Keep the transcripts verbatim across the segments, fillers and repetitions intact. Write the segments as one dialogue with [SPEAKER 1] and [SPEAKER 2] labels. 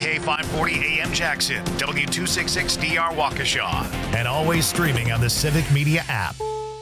[SPEAKER 1] K five forty A M Jackson, W two sixty-six D R Waukesha, and always streaming on the Civic Media app.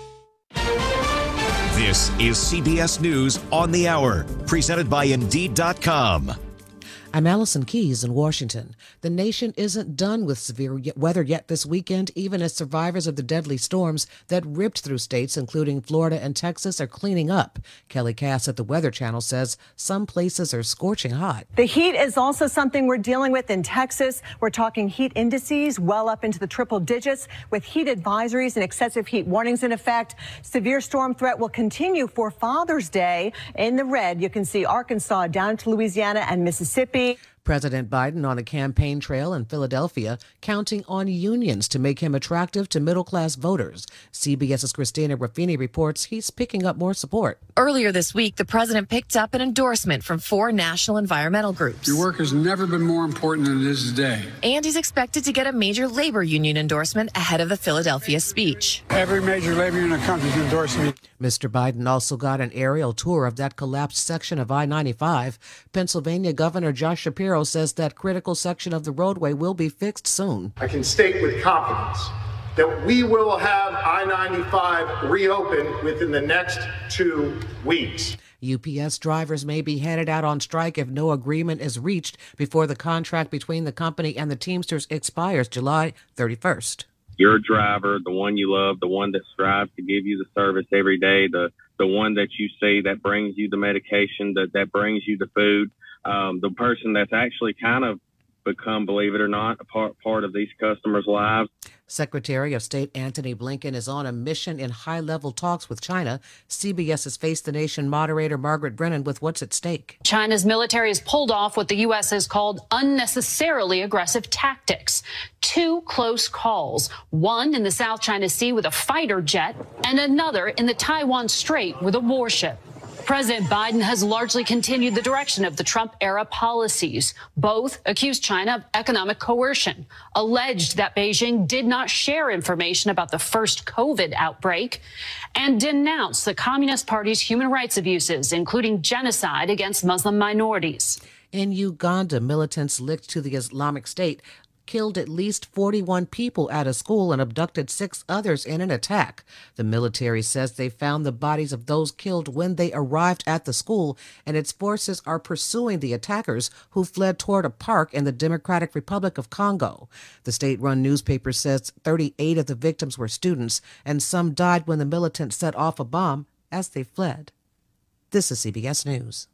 [SPEAKER 2] This is C B S News on the Hour, presented by Indeed dot com.
[SPEAKER 3] I'm Allison Keyes in Washington. The nation isn't done with severe weather yet this weekend, even as survivors of the deadly storms that ripped through states, including Florida and Texas, are cleaning up. Kelly Cass at the Weather Channel says some places are scorching hot.
[SPEAKER 4] The heat is also something we're dealing with in Texas. We're talking heat indices well up into the triple digits, with heat advisories and excessive heat warnings in effect. Severe storm threat will continue for Father's Day. In the red, you can see Arkansas down to Louisiana and Mississippi.
[SPEAKER 3] President Biden on a campaign trail in Philadelphia, counting on unions to make him attractive to middle-class voters. CBS's Christina Ruffini reports he's picking up more support.
[SPEAKER 5] Earlier this week, the president picked up an endorsement from four national environmental groups.
[SPEAKER 6] Your work has never been more important than it is today.
[SPEAKER 5] And he's expected to get a major labor union endorsement ahead of the Philadelphia speech.
[SPEAKER 6] Every major labor union in the country is endorsing me.
[SPEAKER 3] Mister Biden also got an aerial tour of that collapsed section of I ninety-five. Pennsylvania Governor Josh Shapiro says that critical section of the roadway will be fixed soon.
[SPEAKER 7] I can state with confidence that we will have I ninety-five reopened within the next two weeks.
[SPEAKER 3] U P S drivers may be headed out on strike if no agreement is reached before the contract between the company and the Teamsters expires July thirty-first.
[SPEAKER 8] Your driver, the one you love, the one that strives to give you the service every day, the the one that you see that brings you the medication, that, that brings you the food, um, the person that's actually kind of become, believe it or not, a part, part of these customers' lives.
[SPEAKER 3] Secretary of State Antony Blinken is on a mission in high-level talks with China. CBS's Face the Nation moderator Margaret Brennan with what's at stake.
[SPEAKER 9] China's military has pulled off what the U S has called unnecessarily aggressive tactics. Two close calls, one in the South China Sea with a fighter jet and another in the Taiwan Strait with a warship. President Biden has largely continued the direction of the Trump-era policies. Both accused China of economic coercion, alleged that Beijing did not share information about the first COVID outbreak, and denounced the Communist Party's human rights abuses, including genocide against Muslim minorities.
[SPEAKER 3] In Uganda, militants linked to the Islamic State killed at least forty-one people at a school and abducted six others in an attack. The military says they found the bodies of those killed when they arrived at the school, and its forces are pursuing the attackers who fled toward a park in the Democratic Republic of Congo. The state-run newspaper says thirty-eight of the victims were students, and some died when the militants set off a bomb as they fled. This is C B S News.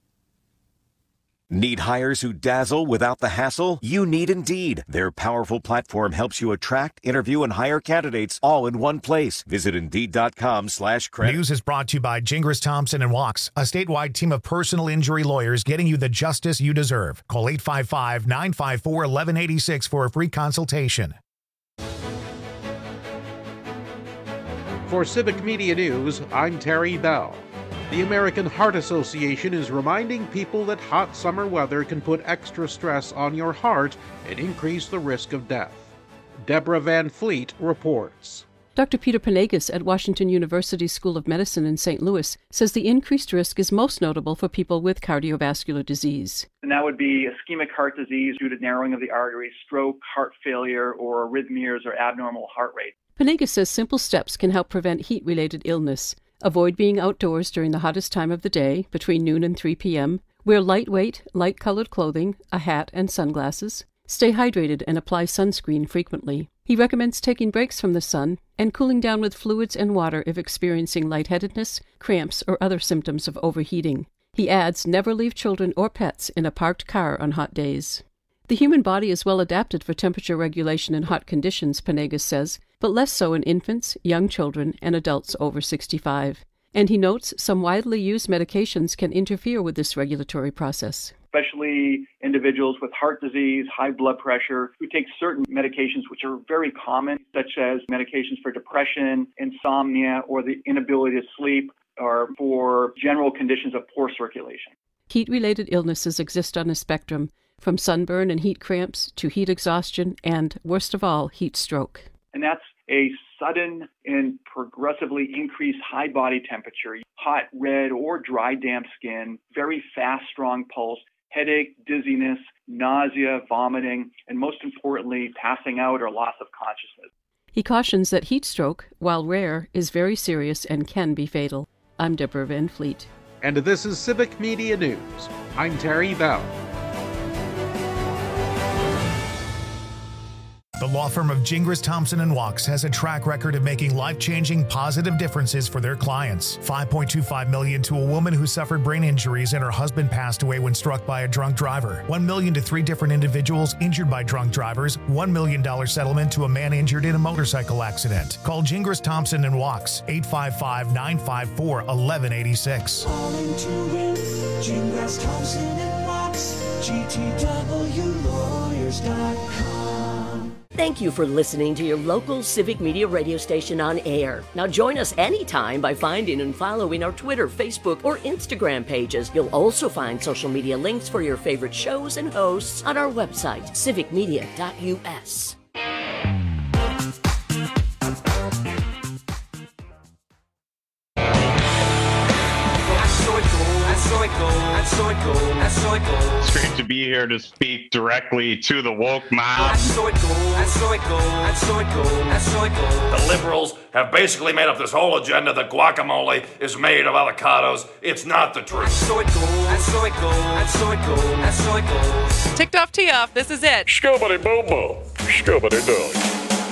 [SPEAKER 2] Need hires who dazzle without the hassle? You need Indeed. Their powerful platform helps you attract, interview, and hire candidates all in one place. Visit Indeed.com slash credit.
[SPEAKER 1] News is brought to you by Gingras Thompson and Walks, a statewide team of personal injury lawyers getting you the justice you deserve. Call eight five five, nine five four, one one eight six for a free consultation.
[SPEAKER 10] For Civic Media News, I'm Terry Bell. The American Heart Association is reminding people that hot summer weather can put extra stress on your heart and increase the risk of death. Deborah Van Fleet reports.
[SPEAKER 11] Doctor Peter Panegas at Washington University School of Medicine in Saint Louis says the increased risk is most notable for people with cardiovascular disease.
[SPEAKER 12] And that would be ischemic heart disease due to narrowing of the arteries, stroke, heart failure, or arrhythmias or abnormal heart rate.
[SPEAKER 11] Panegas says simple steps can help prevent heat-related illness. Avoid being outdoors during the hottest time of the day, between noon and three p.m. Wear lightweight, light-colored clothing, a hat, and sunglasses. Stay hydrated and apply sunscreen frequently. He recommends taking breaks from the sun and cooling down with fluids and water if experiencing lightheadedness, cramps, or other symptoms of overheating. He adds, never leave children or pets in a parked car on hot days. The human body is well adapted for temperature regulation in hot conditions, Panegas says, but less so in infants, young children, and adults over sixty-five. And he notes some widely used medications can interfere with this regulatory process.
[SPEAKER 12] Especially individuals with heart disease, high blood pressure, who take certain medications which are very common, such as medications for depression, insomnia, or the inability to sleep, or for general conditions of poor circulation.
[SPEAKER 11] Heat-related illnesses exist on a spectrum, from sunburn and heat cramps to heat exhaustion and, worst of all, heat stroke.
[SPEAKER 12] And that's a sudden and progressively increased high body temperature, hot, red, or dry, damp skin, very fast, strong pulse, headache, dizziness, nausea, vomiting, and most importantly, passing out or loss of consciousness.
[SPEAKER 11] He cautions that heat stroke, while rare, is very serious and can be fatal. I'm Deborah Van Fleet.
[SPEAKER 10] And this is Civic Media News. I'm Terry Bell.
[SPEAKER 1] The law firm of Gingras, Thompson and Wachs has a track record of making life-changing positive differences for their clients. five point two five million dollars to a woman who suffered brain injuries and her husband passed away when struck by a drunk driver. one million dollars to three different individuals injured by drunk drivers. one million dollars settlement to a man injured in a motorcycle accident. Call Gingras, Thompson and Wachs, eight five five, nine five four, one one eight six.
[SPEAKER 13] Calling to win, Gingras, Thompson and Wachs, G T W lawyers dot com.
[SPEAKER 14] Thank you for listening to your local Civic Media radio station on air. Now join us anytime by finding and following our Twitter, Facebook, or Instagram pages. You'll also find social media links for your favorite shows and hosts on our website, civic media dot u s.
[SPEAKER 15] It's great to be here to speak directly to the woke mob.
[SPEAKER 16] The liberals have basically made up this whole agenda that guacamole is made of avocados. It's not the truth.
[SPEAKER 17] Ticked off, tee off. This is it.
[SPEAKER 18] Scubbity boom boom. Scubbity dog.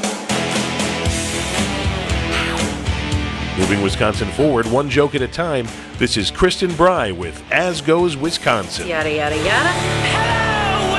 [SPEAKER 18] Moving Wisconsin forward, one joke at a time, this is Kristen Bry with As Goes Wisconsin.
[SPEAKER 14] Yada, yada, yada.
[SPEAKER 17] Hello,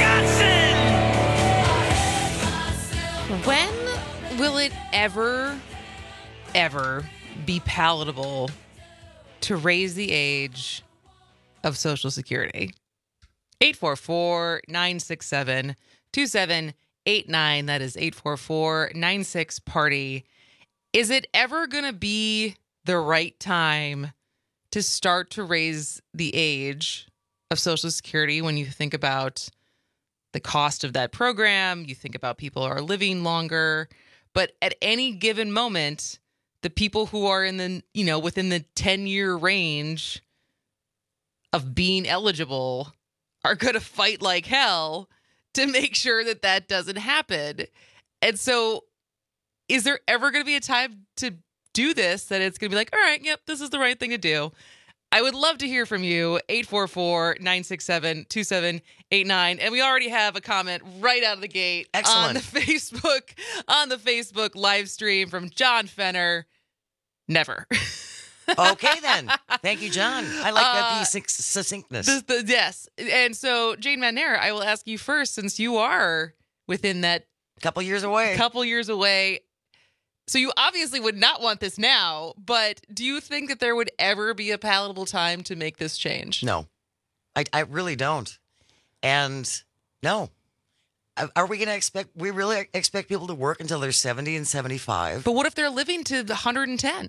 [SPEAKER 17] Wisconsin! When will it ever, ever be palatable to raise the age of Social Security? eight four four, nine six seven, two seven eight nine. That is eight four four, nine six, party. Is it ever going to be the right time to start to raise the age of Social Security when you think about the cost of that program, you think about people who are living longer, but at any given moment, the people who are in the, you know, within the ten-year range of being eligible are going to fight like hell to make sure that that doesn't happen. And so is there ever going to be a time to do this that it's going to be like, all right, yep, this is the right thing to do? I would love to hear from you. eight four four, nine six seven, two seven eight nine. And we already have a comment right out of the gate.
[SPEAKER 19] Excellent.
[SPEAKER 17] On the Facebook, on the Facebook live stream from John Fenner. Never.
[SPEAKER 19] Okay, then. Thank you, John. I like that
[SPEAKER 17] Uh,
[SPEAKER 19] piece succinctness.
[SPEAKER 17] The, the, yes. And so, Jane Van Nair, I will ask you first, since you are within that
[SPEAKER 19] couple years away.
[SPEAKER 17] Couple years away. So you obviously would not want this now, but do you think that there would ever be a palatable time to make this change?
[SPEAKER 19] No, I, I really don't. And no. Are we going to expect, we really expect people to work until they're seventy and seventy-five?
[SPEAKER 17] But what if they're living to one hundred ten?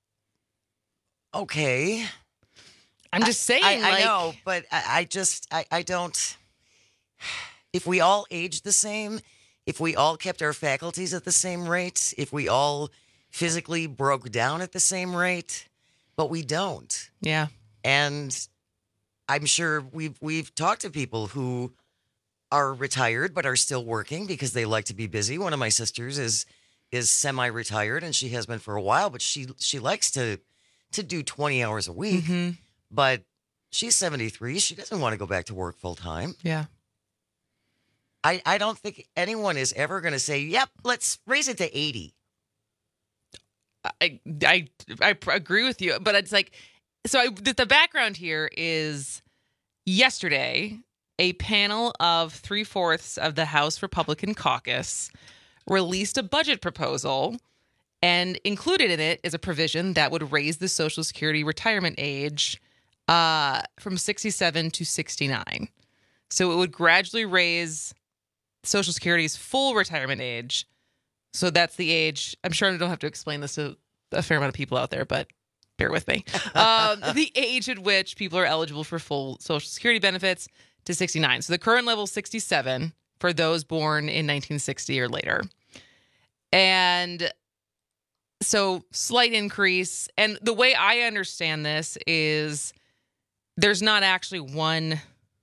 [SPEAKER 19] Okay.
[SPEAKER 17] I'm just saying,
[SPEAKER 19] I, I,
[SPEAKER 17] like...
[SPEAKER 19] I know, but I, I just, I, I don't, if we all aged the same, if we all kept our faculties at the same rate, if we all physically broke down at the same rate, but we don't.
[SPEAKER 17] Yeah.
[SPEAKER 19] And I'm sure we've we've talked to people who are retired but are still working because they like to be busy. One of my sisters is is semi-retired and she has been for a while, but she she likes to to do twenty hours a week.
[SPEAKER 17] Mm-hmm.
[SPEAKER 19] But she's seventy-three. She doesn't want to go back to work full time.
[SPEAKER 17] Yeah.
[SPEAKER 19] I, I don't think anyone is ever going to say, yep, let's raise it to eighty.
[SPEAKER 17] I, I, I agree with you, but it's like, so I, the background here is yesterday, a panel of three-fourths of the House Republican caucus released a budget proposal, and included in it is a provision that would raise the Social Security retirement age uh, from sixty-seven to sixty-nine. So it would gradually raise Social Security's full retirement age. So that's the age. I'm sure I don't have to explain this to a fair amount of people out there, but bear with me. Um, the age at which people are eligible for full Social Security benefits to sixty-nine. So the current level is sixty-seven for those born in nineteen sixty or later. And so slight increase. And the way I understand this is there's not actually one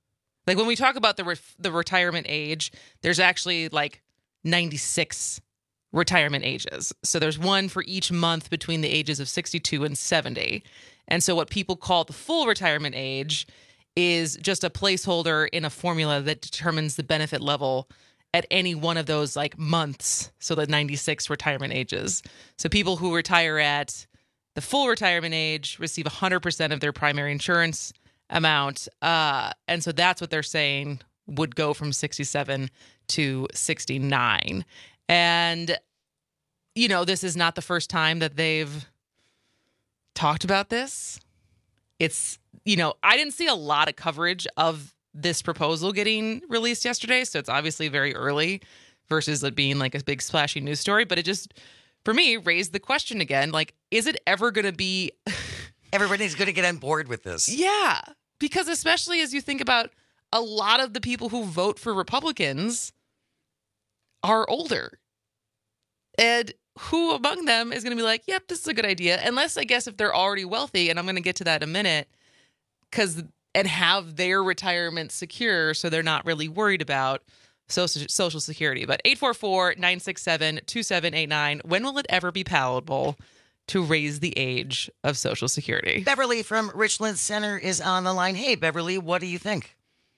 [SPEAKER 17] Like when we talk about the re- the retirement age, there's actually like ninety-six retirement ages. So there's one for each month between the ages of sixty-two and seventy. And so what people call the full retirement age is just a placeholder in a formula that determines the benefit level at any one of those like months. So the ninety-six retirement ages. So people who retire at the full retirement age receive one hundred percent of their primary insurance amount. Uh, and so that's what they're saying would go from sixty-seven to sixty-nine. And, you know, this is not the first time that they've talked about this. It's, you know, I didn't see a lot of coverage of this proposal getting released yesterday. So it's obviously very early versus it being like a big splashy news story. But it just, for me, raised the question again, like, is it ever going to be...
[SPEAKER 19] Everybody's going to get on board with this.
[SPEAKER 17] Yeah. Because especially as you think about a lot of the people who vote for Republicans are older. And who among them is going to be like, yep, this is a good idea. Unless, I guess, if they're already wealthy, and I'm going to get to that in a minute, because and have their retirement secure so they're not really worried about social, social security. But eight four four, nine six seven, two seven eight nine, when will it ever be palatable to raise the age of Social Security?
[SPEAKER 19] Beverly from Richland Center is on the line. Hey, Beverly, what do you think?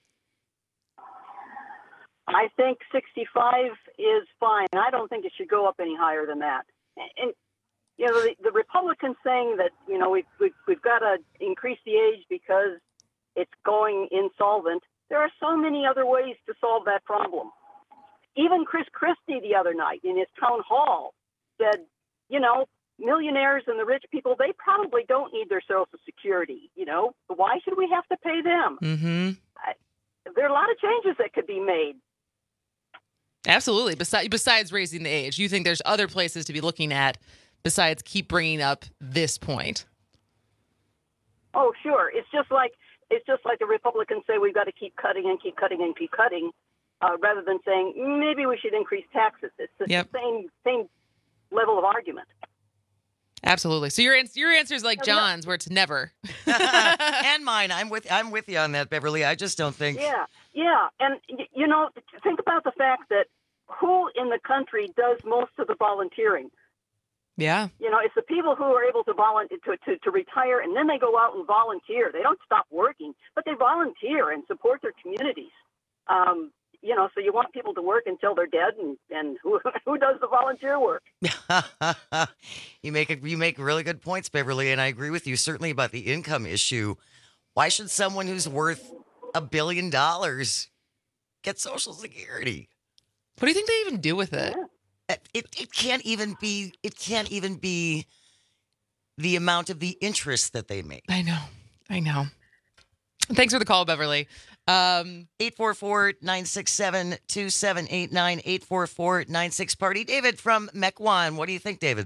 [SPEAKER 20] I think sixty-five is fine. I don't think it should go up any higher than that. And, you know, the, the Republicans saying that, you know, we've, we've, we've got to increase the age because it's going insolvent. There are so many other ways to solve that problem. Even Chris Christie the other night in his town hall said, you know, millionaires and the rich people, they probably don't need their Social Security. You know, why should we have to pay them?
[SPEAKER 17] Mm-hmm.
[SPEAKER 20] I, there are a lot of changes that could be made.
[SPEAKER 17] Absolutely. Besides, besides raising the age, you think there's other places to be looking at besides keep bringing up this point?
[SPEAKER 20] Oh, sure. It's just like it's just like the Republicans say we've got to keep cutting and keep cutting and keep cutting, uh, rather than saying maybe we should increase taxes. It's the
[SPEAKER 17] yep.
[SPEAKER 20] same same level of argument.
[SPEAKER 17] Absolutely. So your your answer is like John's, where it's never.
[SPEAKER 19] And mine. I'm with I'm with you on that, Beverly. I just don't think.
[SPEAKER 20] Yeah, yeah, and you know, think about the fact that who in the country does most of the volunteering?
[SPEAKER 17] Yeah.
[SPEAKER 20] You know, it's the people who are able to volunteer to, to, to retire, and then they go out and volunteer. They don't stop working, but they volunteer and support their communities. Um, you know, so you want people to work until they're dead, and, and who who does the volunteer work?
[SPEAKER 19] you make a, you make really good points, Beverly, and I agree with you certainly about the income issue. Why should someone who's worth a billion dollars get Social Security?
[SPEAKER 17] What do you think they even do with it?
[SPEAKER 20] Yeah.
[SPEAKER 19] It it can't even be it can't even be the amount of the interest that they make.
[SPEAKER 17] I know, I know. Thanks for the call, Beverly. Um,
[SPEAKER 19] eight four four, nine six seven, two seven eight nine, eight four four, nine six party. David from Mequon. What do you think, David?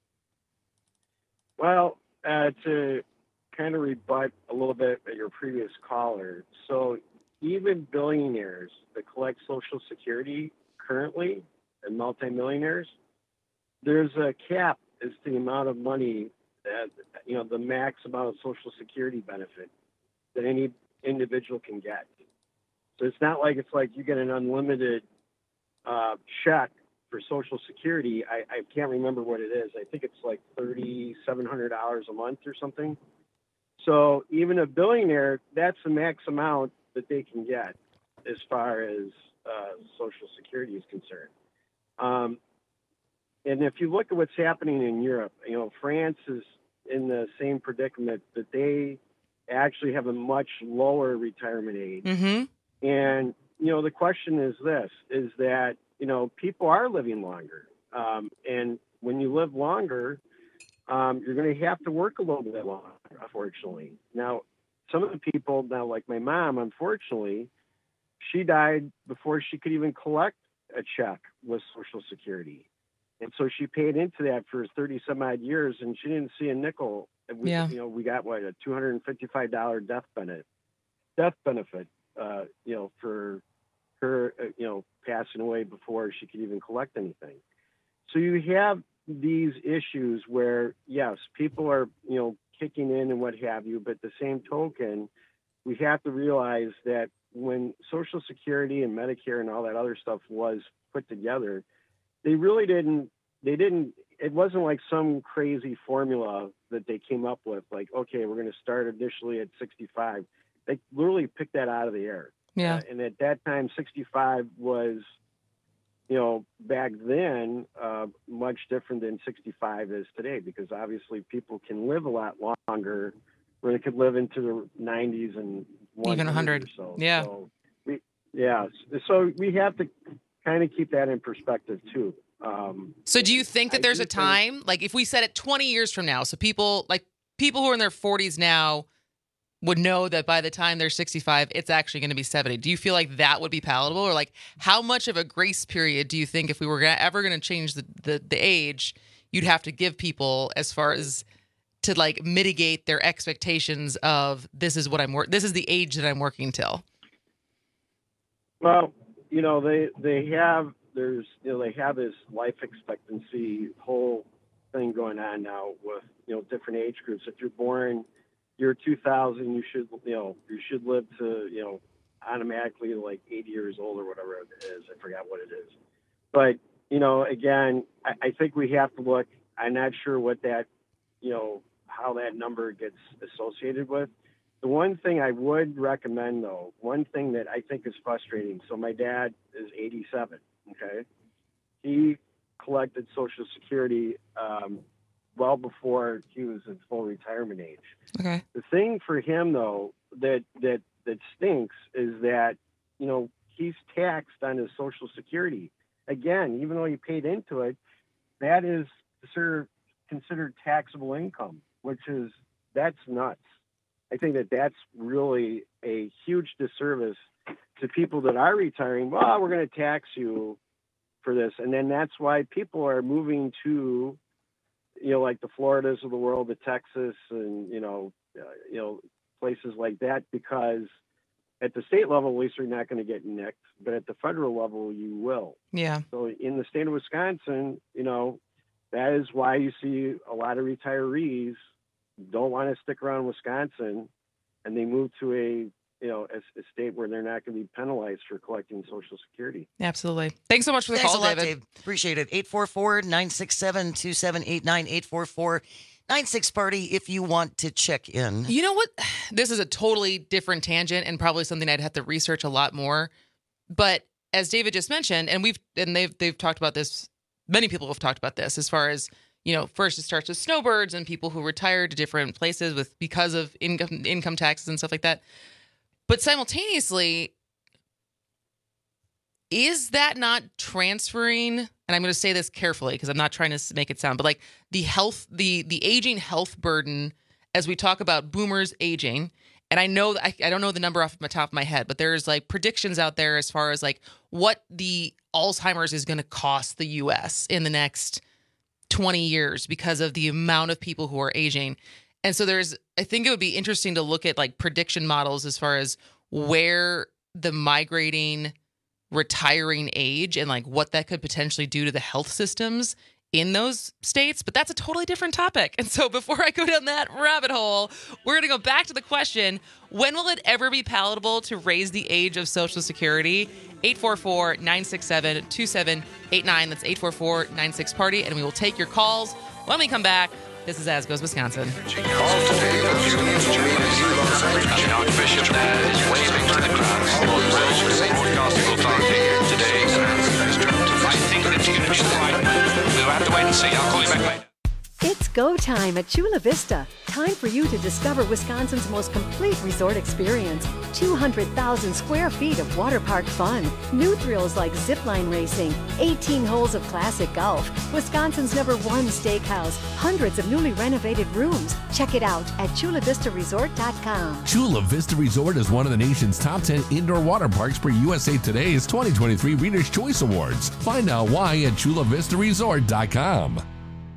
[SPEAKER 21] Well, uh, to kind of rebut a little bit at your previous caller, so even billionaires that collect Social Security currently and multimillionaires, there's a cap as to the amount of money that, you know, the max amount of Social Security benefit that any individual can get. So it's not like it's like you get an unlimited uh, check for Social Security. I, I can't remember what it is. I think it's like three thousand seven hundred dollars a month or something. So even a billionaire, that's the max amount that they can get as far as uh, Social Security is concerned. Um, and if you look at what's happening in Europe, you know, France is in the same predicament that they actually have a much lower retirement age.
[SPEAKER 17] Mm-hmm.
[SPEAKER 21] And, you know, the question is this, is that, you know, people are living longer. Um, and when you live longer, um, you're going to have to work a little bit longer, unfortunately. Now, some of the people, now like my mom, unfortunately, she died before she could even collect a check with Social Security. And so she paid into that for thirty some odd years, and she didn't see a nickel. We,
[SPEAKER 17] yeah.
[SPEAKER 21] You know, we got what, a two hundred fifty-five dollars death benefit, death benefit, uh, you know, for her, uh, you know, passing away before she could even collect anything. So you have these issues where, yes, people are, you know, kicking in and what have you, but the same token, we have to realize that when Social Security and Medicare and all that other stuff was put together, they really didn't, they didn't, it wasn't like some crazy formula that they came up with, like, okay, we're going to start initially at sixty-five. They literally picked that out of the air.
[SPEAKER 17] Yeah.
[SPEAKER 21] Uh, and at that time, sixty-five was, you know, back then, uh, much different than sixty-five is today, because obviously people can live a lot longer, where they could live into the nineties and
[SPEAKER 17] even one hundred.
[SPEAKER 21] Or so.
[SPEAKER 17] Yeah.
[SPEAKER 21] So we, yeah. So we have to kind of keep that in perspective too. Um,
[SPEAKER 17] so do you think that
[SPEAKER 21] I
[SPEAKER 17] there's
[SPEAKER 21] do
[SPEAKER 17] a time,
[SPEAKER 21] think,
[SPEAKER 17] like if we said it twenty years from now, so people like people who are in their forties now would know that by the time they're sixty-five, it's actually going to be seventy. Do you feel like that would be palatable? Or like how much of a grace period do you think if we were gonna, ever going to change the, the, the age, you'd have to give people as far as to like mitigate their expectations of this is what I'm work, this is the age that I'm working till?
[SPEAKER 21] Well, you know, they, they have, there's, you know, they have this life expectancy whole thing going on now with, you know, different age groups. If you're born year two thousand, you should, you know, you should live to, you know, automatically like eighty years old or whatever it is. I forgot what it is. But, you know, again, I, I think we have to look, I'm not sure what that, you know, how that number gets associated with. The one thing I would recommend, though, one thing that I think is frustrating. So my dad is eighty-seven, okay? He collected Social Security um, well before he was in full retirement age.
[SPEAKER 17] Okay.
[SPEAKER 21] The thing for him, though, that that that stinks is that, you know, he's taxed on his Social Security. Again, even though he paid into it, that is considered considered taxable income, which is, that's nuts. I think that that's really a huge disservice to people that are retiring. Well, we're going to tax you for this. And then that's why people are moving to, you know, like the Floridas of the world, the Texas, and, you know, uh, you know, places like that, because at the state level, at least you're not going to get nicked, but at the federal level, you will.
[SPEAKER 17] Yeah.
[SPEAKER 21] So in the state of Wisconsin, you know, that is why you see a lot of retirees don't want to stick around Wisconsin, and they move to a, you know, a, a state where they're not going to be penalized for collecting Social Security.
[SPEAKER 17] Absolutely. Thanks so much for the
[SPEAKER 19] Thanks
[SPEAKER 17] call,
[SPEAKER 19] a lot,
[SPEAKER 17] David.
[SPEAKER 19] Dave. Appreciate it. eight four four, nine six seven, two seven eight nine, eight four four, nine six party if you want to check in.
[SPEAKER 17] You know what? This is a totally different tangent and probably something I'd have to research a lot more. But as David just mentioned, and we've and they've they've talked about this, many people have talked about this as far as, you know, first it starts with snowbirds and people who retire to different places with because of income income taxes and stuff like that. But simultaneously, is that not transferring? And I'm going to say this carefully because I'm not trying to make it sound, but like the health, the the aging health burden, as we talk about boomers aging. And I know I, I don't know the number off the top of my head, but there's like predictions out there as far as like what the Alzheimer's is going to cost the U S in the next twenty years because of the amount of people who are aging. And so there's, I think it would be interesting to look at like prediction models as far as where the migrating, retiring age and like what that could potentially do to the health systems in those states. But that's a totally different topic. And so before I go down that rabbit hole, we're going to go back to the question, when will it ever be palatable to raise the age of Social Security? eight four four, nine six seven, two seven eight nine. That's eight four four, nine six party. And we will take your calls when we come back. This is As Goes Wisconsin.
[SPEAKER 4] Archbishop there is waving to the crowd. Broadcasting Authority here today. I think that you push the right. We'll have to wait and see. I'll call you back later.
[SPEAKER 22] It's go time at Chula Vista. Time for you to discover Wisconsin's most complete resort experience. two hundred thousand square feet of water park fun. New thrills like zipline racing. eighteen holes of classic golf. Wisconsin's number one steakhouse. Hundreds of newly renovated rooms. Check it out at chula vista resort dot com.
[SPEAKER 23] Chula Vista Resort is one of the nation's top ten indoor water parks per U S A Today's twenty twenty-three Reader's Choice Awards. Find out why at chula vista resort dot com.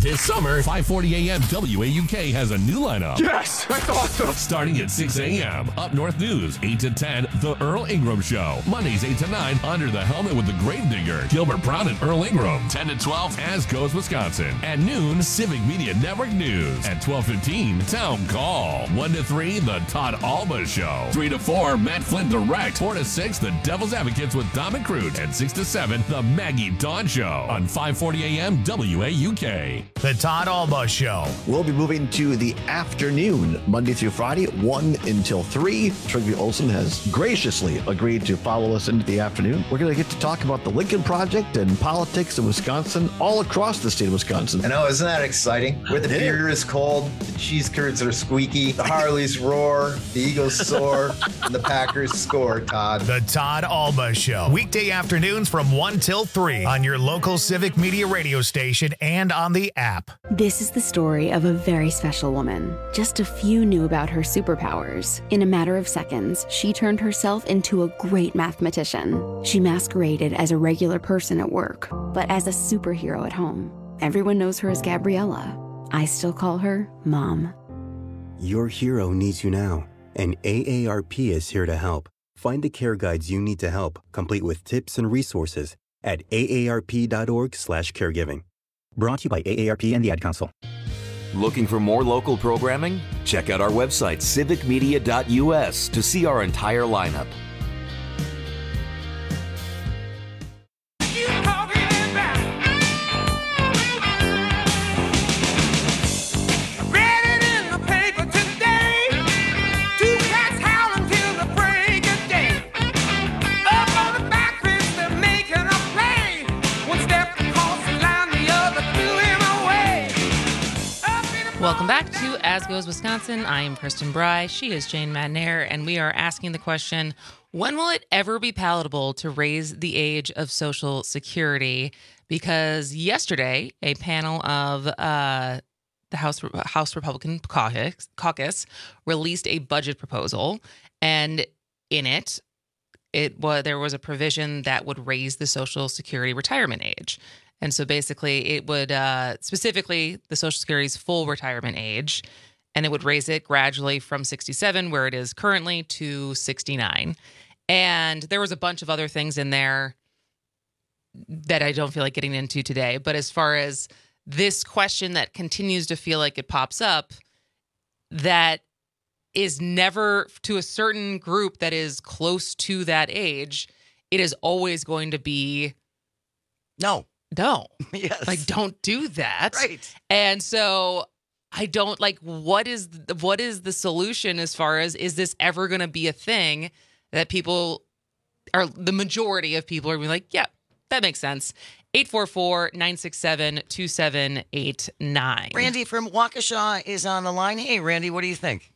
[SPEAKER 23] This summer, five forty a.m. W A U K has a new lineup.
[SPEAKER 5] Yes, that's awesome.
[SPEAKER 23] Starting at six a.m. Up North News, eight to ten, The Earl Ingram Show. Mondays, eight to nine, Under the Helmet with the Gravedigger, Gilbert Brown and Earl Ingram. ten to twelve, As Goes Wisconsin. At noon, Civic Media Network News. At twelve fifteen, Town Call. one to three, The Todd Alba Show. three to four, Matt Flynn Direct. four to six, The Devil's Advocates with Dom and Crute. And six to seven, The Maggie Dawn Show. On five forty a.m. W A U K.
[SPEAKER 1] The Todd Alba Show.
[SPEAKER 6] We'll be moving to the afternoon, Monday through Friday, one until three. Trygve Olsen has graciously agreed to follow us into the afternoon. We're going to get to talk about the Lincoln Project and politics in Wisconsin, all across the state of Wisconsin.
[SPEAKER 7] I know, isn't that exciting? Where the beer is cold, the cheese curds are squeaky, the Harleys roar, the Eagles soar, and the Packers score, Todd.
[SPEAKER 1] The Todd Alba Show. Weekday afternoons from one till three on your local Civic Media radio station and on the app.
[SPEAKER 24] This is the story of a very special woman. Just a few knew about her superpowers. In a matter of seconds, she turned herself into a great mathematician. She masqueraded as a regular person at work, but as a superhero at home. Everyone knows her as Gabriella. I still call her Mom.
[SPEAKER 25] Your hero needs you now, and A A R P is here to help. Find the care guides you need to help, complete with tips and resources at A A R P dot org slash caregiving. Brought to you by A A R P and the Ad Council.
[SPEAKER 26] Looking for more local programming? Check out our website, civic media dot U S, to see our entire lineup.
[SPEAKER 17] Welcome back to As Goes Wisconsin. I am Kristen Bry. She is Jane Madnair, and we are asking the question, when will it ever be palatable to raise the age of Social Security? Because yesterday, a panel of uh, the House House Republican caucus, caucus released a budget proposal, and in it, it was there was a provision that would raise the Social Security retirement age. And so basically it would uh, specifically the Social Security's full retirement age, and it would raise it gradually from sixty-seven, where it is currently, to sixty-nine. And there was a bunch of other things in there that I don't feel like getting into today. But as far as this question that continues to feel like it pops up, that is never to a certain group that is close to that age, it is always going to be
[SPEAKER 19] no.
[SPEAKER 17] No.
[SPEAKER 19] Yes.
[SPEAKER 17] Like, don't do that.
[SPEAKER 19] Right.
[SPEAKER 17] And so I don't like, what is the, what is the solution as far as, is this ever going to be a thing that people are, the majority of people are going to be like, yeah, that makes sense. eight four four, nine six seven, two seven eight nine.
[SPEAKER 19] Randy from Waukesha is on the line. Hey, Randy, what do you think?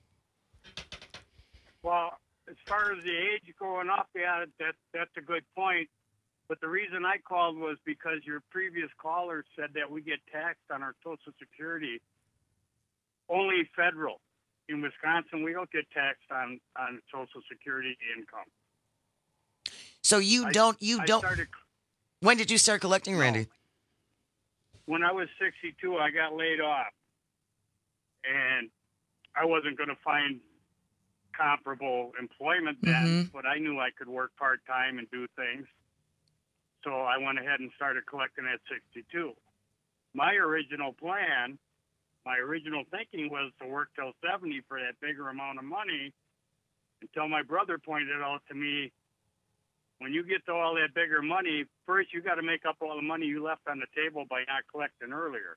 [SPEAKER 27] Well, as far as the age going up, yeah, that, that's a good point. But the reason I called was because your previous caller said that we get taxed on our Social Security, only federal. In Wisconsin, we don't get taxed on, on Social Security income.
[SPEAKER 19] So you
[SPEAKER 27] I,
[SPEAKER 19] don't, you
[SPEAKER 27] I
[SPEAKER 19] don't,
[SPEAKER 27] started,
[SPEAKER 19] when did you start collecting, Randy?
[SPEAKER 27] when I was sixty-two, I got laid off. And I wasn't going to find comparable employment then,
[SPEAKER 17] Mm-hmm.
[SPEAKER 27] but I knew I could work part-time and do things. So I went ahead and started collecting at sixty-two. My original plan, my original thinking was to work till seventy for that bigger amount of money, until my brother pointed out to me, when you get to all that bigger money, first you got to make up all the money you left on the table by not collecting earlier.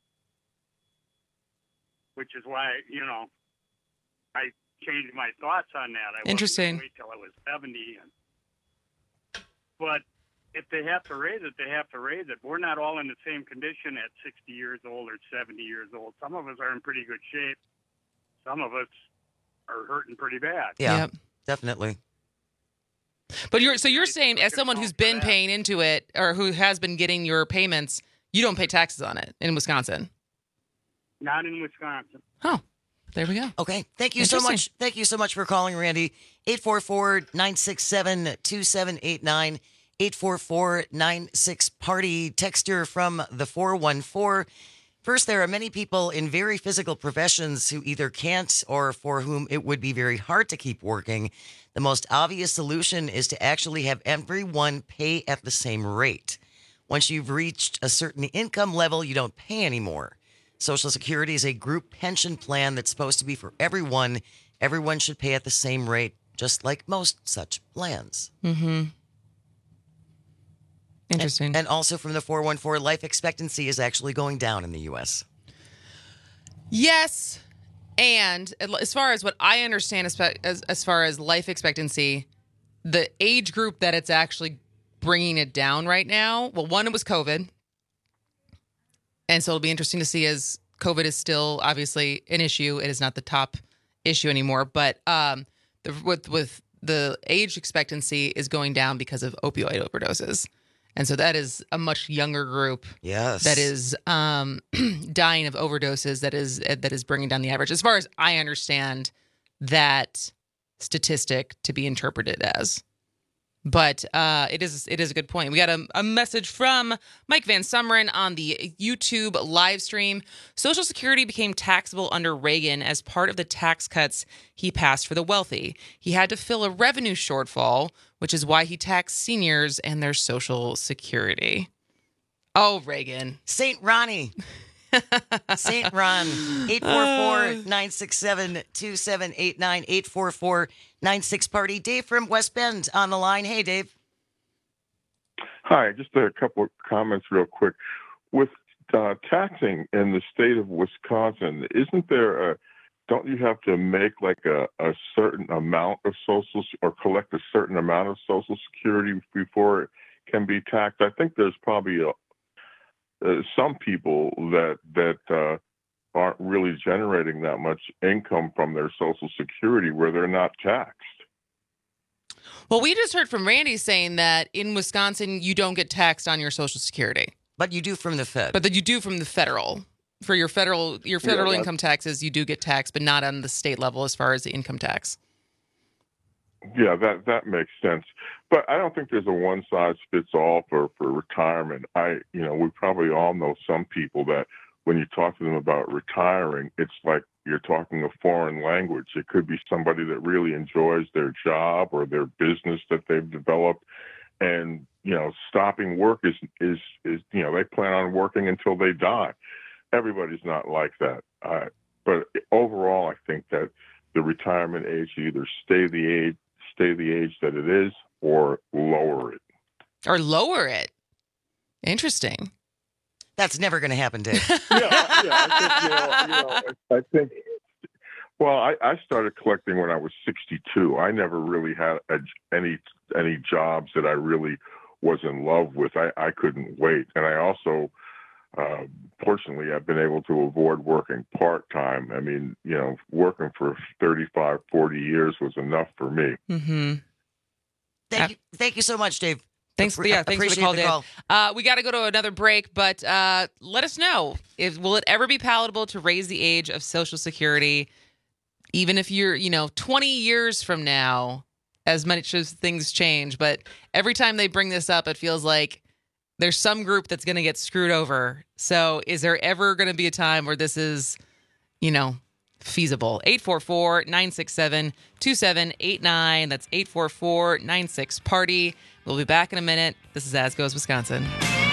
[SPEAKER 27] Which is why, you know, I changed my thoughts on that. I
[SPEAKER 17] Interesting.
[SPEAKER 27] wasn't gonna wait till I was seventy. And, but if they have to raise it, they have to raise it. We're not all in the same condition at sixty years old or seventy years old. Some of us are in pretty good shape. Some of us are hurting pretty bad.
[SPEAKER 19] Yeah,
[SPEAKER 17] Yep.
[SPEAKER 19] definitely.
[SPEAKER 17] But you're, so you're saying, as someone who's been paying into it, or who has been getting your payments, you don't pay taxes on it in Wisconsin?
[SPEAKER 27] Not in Wisconsin.
[SPEAKER 17] Oh, there we go.
[SPEAKER 19] Okay. Thank you so
[SPEAKER 17] Interesting.
[SPEAKER 19] much. Thank you so much for calling, Randy. eight four four, nine six seven, two seven eight nine. eight four four, nine six party. Texter from the four one four. First, there are many people in very physical professions who either can't or for whom it would be very hard to keep working. The most obvious solution is to actually have everyone pay at the same rate. Once you've reached a certain income level, you don't pay anymore. Social Security is a group pension plan that's supposed to be for everyone. Everyone should pay at the same rate, just like most such plans.
[SPEAKER 17] Mm-hmm. Interesting.
[SPEAKER 19] And, and also from the four one four, life expectancy is actually going down in the U S.
[SPEAKER 17] Yes. And as far as what I understand, as, as, as far as life expectancy, the age group that it's actually bringing it down right now, well, one, it was COVID. And so it'll be interesting to see as COVID is still obviously an issue. It is not the top issue anymore. But um, the, with, with the age expectancy is going down because of opioid overdoses. And so that is a much younger group.
[SPEAKER 19] Yes.
[SPEAKER 17] That is um, dying of overdoses. That is that is bringing down the average, as far as I understand that statistic to be interpreted as. But uh, it is it is a good point. We got a, a message from Mike Van Sumeren on the YouTube live stream. Social Security became taxable under Reagan as part of the tax cuts he passed for the wealthy. He had to fill a revenue shortfall, which is why he taxed seniors and their Social Security. Oh, Reagan.
[SPEAKER 19] Saint Ronnie. Saint Ron. eight four four, nine six seven, two seven eight nine, eight four four, nine six party. Dave from West Bend on the line. Hey, Dave.
[SPEAKER 2] Hi, just a couple of comments real quick. With uh, taxing in the state of Wisconsin, isn't there a, don't you have to make like a, a certain amount of social or collect a certain amount of Social Security before it can be taxed? I think there's probably a Uh, some people that that uh, aren't really generating that much income from their Social Security where they're not taxed.
[SPEAKER 17] Well, we just heard from Randy saying that in Wisconsin, you don't get taxed on your Social Security.
[SPEAKER 19] But you do from the Fed.
[SPEAKER 17] But that you do from the federal. For your federal your federal
[SPEAKER 2] Yeah,
[SPEAKER 17] income taxes, you do get taxed, but not on the state level as far as the income tax.
[SPEAKER 2] Yeah, that that makes sense. But I don't think there's a one size fits all for, for retirement. I, you know, we probably all know some people that when you talk to them about retiring, it's like you're talking a foreign language. It could be somebody that really enjoys their job or their business that they've developed. And, you know, stopping work is, is, is you know, they plan on working until they die. Everybody's not like that. Uh, but overall, I think that the retirement age should either stay the age, stay the age that it is, or lower it.
[SPEAKER 17] Or lower it. Interesting.
[SPEAKER 19] That's never going to happen, Dave.
[SPEAKER 2] yeah, yeah, I think, you know, you know, I think, well, I, I started collecting when I was sixty-two. I never really had a, any any jobs that I really was in love with. I, I couldn't wait. And I also, uh, fortunately, I've been able to avoid working part-time. I mean, you know, working for thirty-five, forty years was enough for me.
[SPEAKER 17] Mm-hmm.
[SPEAKER 19] Thank you, thank you so much, Dave.
[SPEAKER 17] Thanks,
[SPEAKER 19] Appre-
[SPEAKER 17] yeah, thanks for the call,
[SPEAKER 19] the
[SPEAKER 17] Dave.
[SPEAKER 19] call.
[SPEAKER 17] Uh, we got to go to another break, but uh, let us know if will it ever be palatable to raise the age of Social Security, even if you're, you know, twenty years from now, as much as things change. But every time they bring this up, it feels like there's some group that's going to get screwed over. So, is there ever going to be a time where this is, you know, feasible? eight four four, nine six seven, two seven eight nine. That's eight four four, nine six party. We'll be back in a minute. This is As Goes Wisconsin.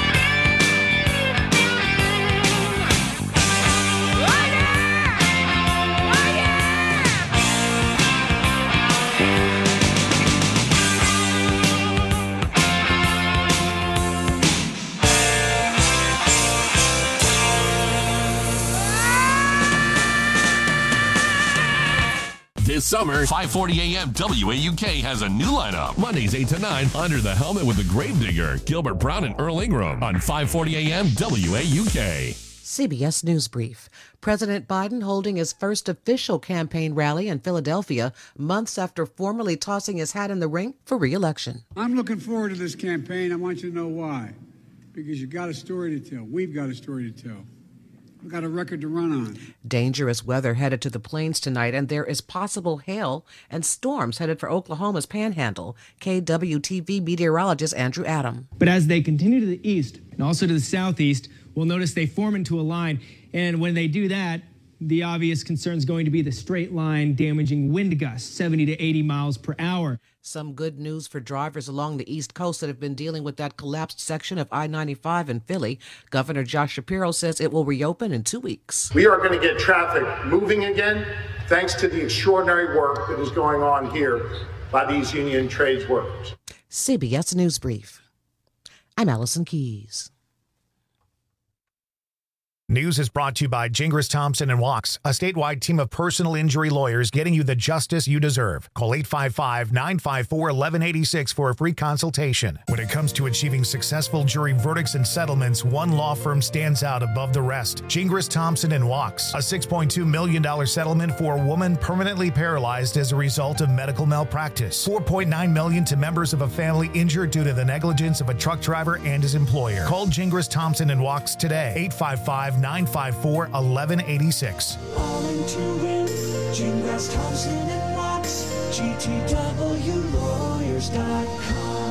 [SPEAKER 23] This summer, five forty a.m. W A U K has a new lineup. Mondays eight to nine, Under the Helmet with the Gravedigger, Gilbert Brown and Earl Ingram on five forty a.m. W A U K.
[SPEAKER 3] C B S News Brief. President Biden holding his first official campaign rally in Philadelphia months after formally tossing his hat in the ring for re-election.
[SPEAKER 5] I'm looking forward to this campaign. I want you to know why. Because you've got a story to tell. We've got a story to tell. We've got a record to run on.
[SPEAKER 3] Dangerous weather headed to the plains tonight, and there is possible hail and storms headed for Oklahoma's Panhandle. K W T V meteorologist Andrew Adam.
[SPEAKER 8] But as they continue to the east and also to the southeast, we'll Well, notice they form into a line, and when they do that, the obvious concern is going to be the straight line damaging wind gusts, seventy to eighty miles per hour.
[SPEAKER 3] Some good news for drivers along the East Coast that have been dealing with that collapsed section of I ninety-five in Philly. Governor Josh Shapiro says it will reopen in two weeks.
[SPEAKER 9] We are going to get traffic moving again, thanks to the extraordinary work that is going on here by these union trades workers.
[SPEAKER 3] C B S News Brief. I'm Allison Keys.
[SPEAKER 1] News is brought to you by Gingras Thompson and Walks, a statewide team of personal injury lawyers getting you the justice you deserve. Call eight five five, nine five four, one one eight six for a free consultation. When it comes to achieving successful jury verdicts and settlements, one law firm stands out above the rest. Gingras Thompson and Walks, a six point two million dollars settlement for a woman permanently paralyzed as a result of medical malpractice. four point nine million dollars to members of a family injured due to the negligence of a truck driver and his employer. Call Gingras Thompson and Walks today. eight five five, nine five four, one one eight six.
[SPEAKER 10] All into it, Gingras Thompson and Walks, G T W lawyers dot com.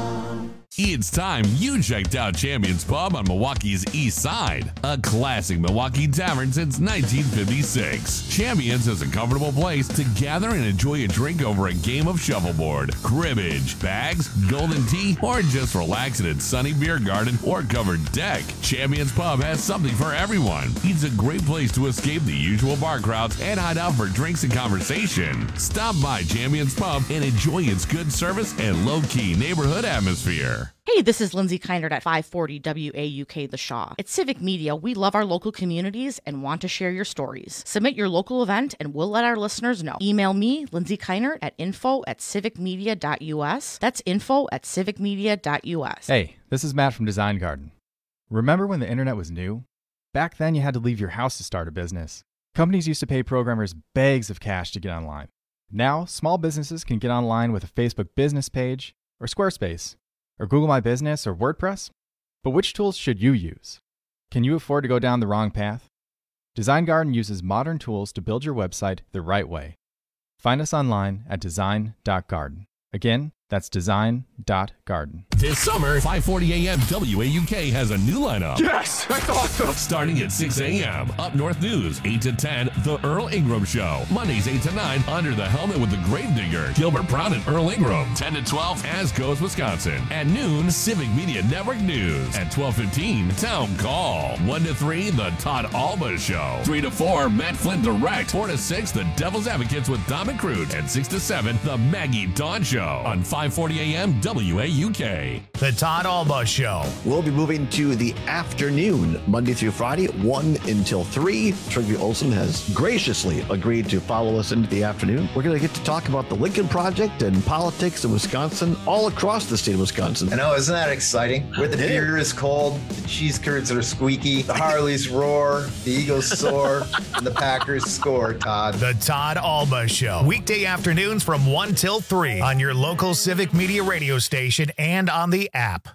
[SPEAKER 23] It's time you checked out Champions Pub on Milwaukee's East Side, a classic Milwaukee tavern since nineteen fifty-six. Champions is a comfortable place to gather and enjoy a drink over a game of shuffleboard, cribbage, bags, golden tea, or just relax in its sunny beer garden or covered deck. Champions Pub has something for everyone. It's a great place to escape the usual bar crowds and hide out for drinks and conversation. Stop by Champions Pub and enjoy its good service and low-key neighborhood atmosphere.
[SPEAKER 11] Hey, this is Lindsay Kindert at five forty W A U K The Shaw. At Civic Media, we love our local communities and want to share your stories. Submit your local event and we'll let our listeners know. Email me, Lindsay Kindert, at info at civicmedia.us. That's info at civicmedia.us.
[SPEAKER 12] Hey, this is Matt from Design Garden. Remember when the internet was new? Back then, you had to leave your house to start a business. Companies used to pay programmers bags of cash to get online. Now, small businesses can get online with a Facebook business page or Squarespace, or Google My Business, or WordPress? But which tools should you use? Can you afford to go down the wrong path? Design Garden uses modern tools to build your website the right way. Find us online at design dot garden. Again, that's design dot garden.
[SPEAKER 23] This summer, five forty a.m. W A U K has a new lineup.
[SPEAKER 10] Yes, that's awesome.
[SPEAKER 23] Starting at six a.m. Up North News, eight to ten, The Earl Ingram Show. Mondays, eight to nine, Under the Helmet with the Grave Digger, Gilbert Brown and Earl Ingram. ten to twelve, As Goes Wisconsin. At noon, Civic Media Network News. At twelve fifteen, Town Call. one to three, The Todd Alba Show. three to four, Matt Flynn Direct. four to six, The Devil's Advocates with Dom and Crute. And six to seven, The Maggie Dawn Show. On five forty a.m. W A U K.
[SPEAKER 1] The Todd Alba Show.
[SPEAKER 6] We'll be moving to the afternoon, Monday through Friday, one until three. Trygve Olsen has graciously agreed to follow us into the afternoon. We're going to get to talk about the Lincoln Project and politics in Wisconsin, all across the state of Wisconsin.
[SPEAKER 7] I know, isn't that exciting? Where the beer is cold, the cheese curds are squeaky, the Harleys roar, the Eagles soar, and the Packers score, Todd.
[SPEAKER 1] The Todd Alba Show. Weekday afternoons from one till three on your local Civic Media radio station and on the app.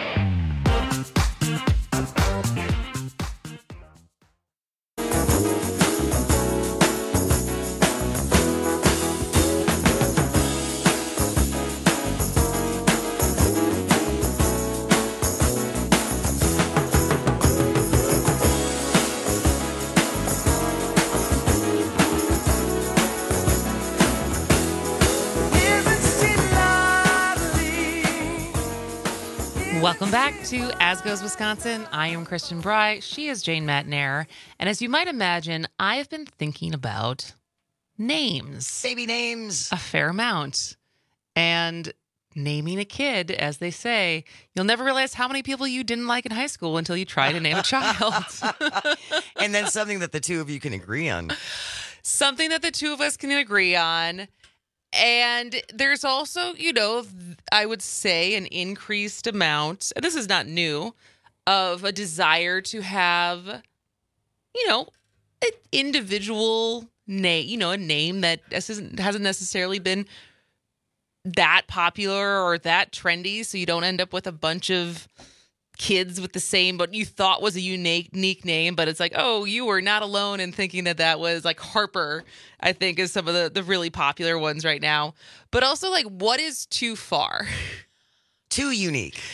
[SPEAKER 17] Welcome back to As Goes Wisconsin. I am Kristen Bry. She is Jane Matnair. And as you might imagine, I have been thinking about names.
[SPEAKER 19] Baby names.
[SPEAKER 17] A fair amount. And naming a kid, as they say, you'll never realize how many people you didn't like in high school until you try to name a child.
[SPEAKER 19] And then something that the two of you can agree on.
[SPEAKER 17] Something that the two of us can agree on. And there's also, you know, I would say an increased amount, and this is not new, of a desire to have, you know, an individual name, you know, a name that hasn't necessarily been that popular or that trendy. So you don't end up with a bunch of kids with the same, but you thought was a unique, unique name, but it's like, oh, you were not alone in thinking that that was like Harper, I think is some of the, the really popular ones right now. But also like, what is too far?
[SPEAKER 19] Too unique.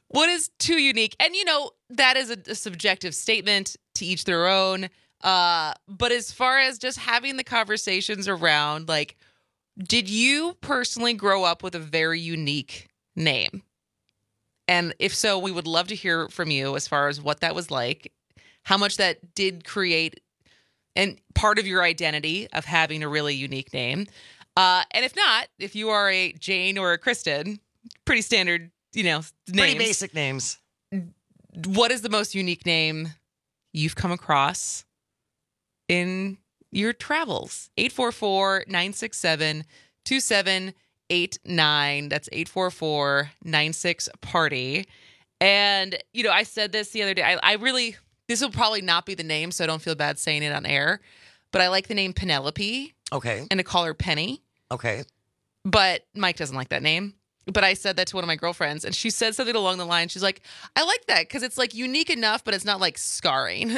[SPEAKER 17] What is too unique? And, you know, that is a, a subjective statement, to each their own. Uh, but as far as just having the conversations around, like, did you personally grow up with a very unique name? And if so, we would love to hear from you as far as what that was like, how much that did create and part of your identity of having a really unique name. Uh, and if not, if you are a Jane or a Kristen, pretty standard, you know, names.
[SPEAKER 19] Pretty basic names.
[SPEAKER 17] What is the most unique name you've come across in your travels? eight four four, nine six seven, two seven eight nine. That's eight four four, nine six, party. And, you know, I said this the other day. I, I really, this will probably not be the name, so I don't feel bad saying it on air. But I like the name Penelope.
[SPEAKER 19] Okay.
[SPEAKER 17] And to call her Penny.
[SPEAKER 19] Okay.
[SPEAKER 17] But Mike doesn't like that name. But I said that to one of my girlfriends, and she said something along the line. She's like, I like that because it's like unique enough, but it's not like scarring.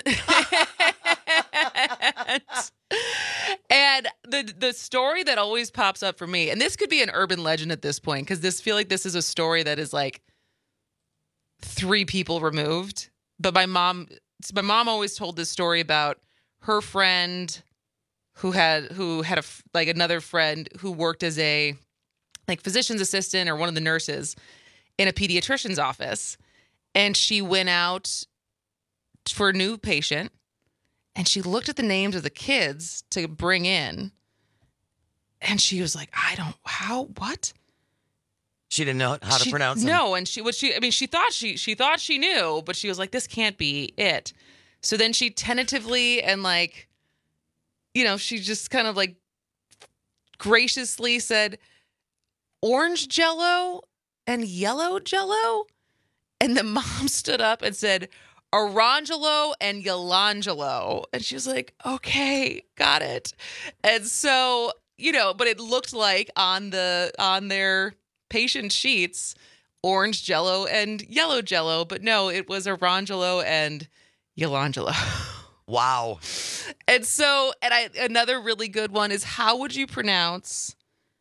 [SPEAKER 17] And the the story that always pops up for me, and this could be an urban legend at this point, because this feel like this is a story that is like three people removed. But my mom, my mom always told this story about her friend who had who had a like another friend who worked as a like physician's assistant or one of the nurses in a pediatrician's office. And she went out for a new patient and she looked at the names of the kids to bring in. And she was like, I don't, how, what?
[SPEAKER 19] She didn't know how to
[SPEAKER 17] She-
[SPEAKER 19] pronounce them.
[SPEAKER 17] No. And she, what she, I mean, she thought she, she thought she knew, but she was like, this can't be it. So then she tentatively and like, you know, she just kind of like graciously said, orange Jello and yellow Jello. And the mom stood up and said, Orangelo and Yolangelo. And she was like, okay, got it. And so, you know, but it looked like on the, on their patient sheets, orange Jello and yellow Jello. But no, it was Orangelo and Yolangelo.
[SPEAKER 19] Wow.
[SPEAKER 17] And so, and I, another really good one is, how would you pronounce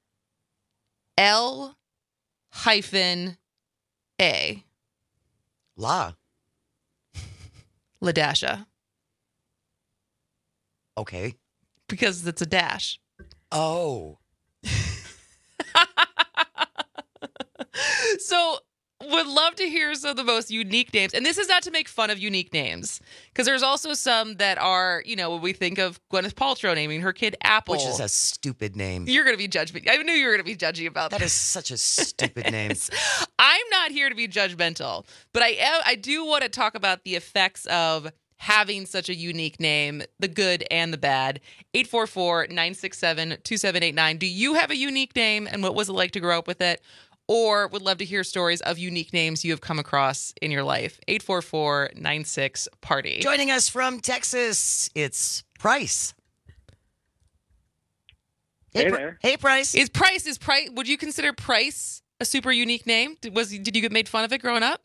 [SPEAKER 17] L hyphen A?
[SPEAKER 19] La.
[SPEAKER 17] Ladasha.
[SPEAKER 19] Okay.
[SPEAKER 17] Because it's a dash.
[SPEAKER 19] Oh.
[SPEAKER 17] So would love to hear some of the most unique names. And this is not to make fun of unique names, because there's also some that are, you know, when we think of Gwyneth Paltrow naming her kid Apple.
[SPEAKER 19] Which is a stupid name.
[SPEAKER 17] You're going to be judgmental. I knew you were going to be judgy about that.
[SPEAKER 19] That is such a stupid name.
[SPEAKER 17] I'm not here to be judgmental, but I am, I do want to talk about the effects of having such a unique name, the good and the bad. eight four four, nine six seven, two seven eight nine. Do you have a unique name, and what was it like to grow up with it? Or would love to hear stories of unique names you have come across in your life. eight four four, nine six, party.
[SPEAKER 19] Joining us from Texas, it's Price. Hey,
[SPEAKER 13] Hey
[SPEAKER 19] Pri-
[SPEAKER 13] there.
[SPEAKER 19] Hey, Price.
[SPEAKER 17] Is Price, is Price, would you consider Price a super unique name? Did, was, did you get made fun of it growing up?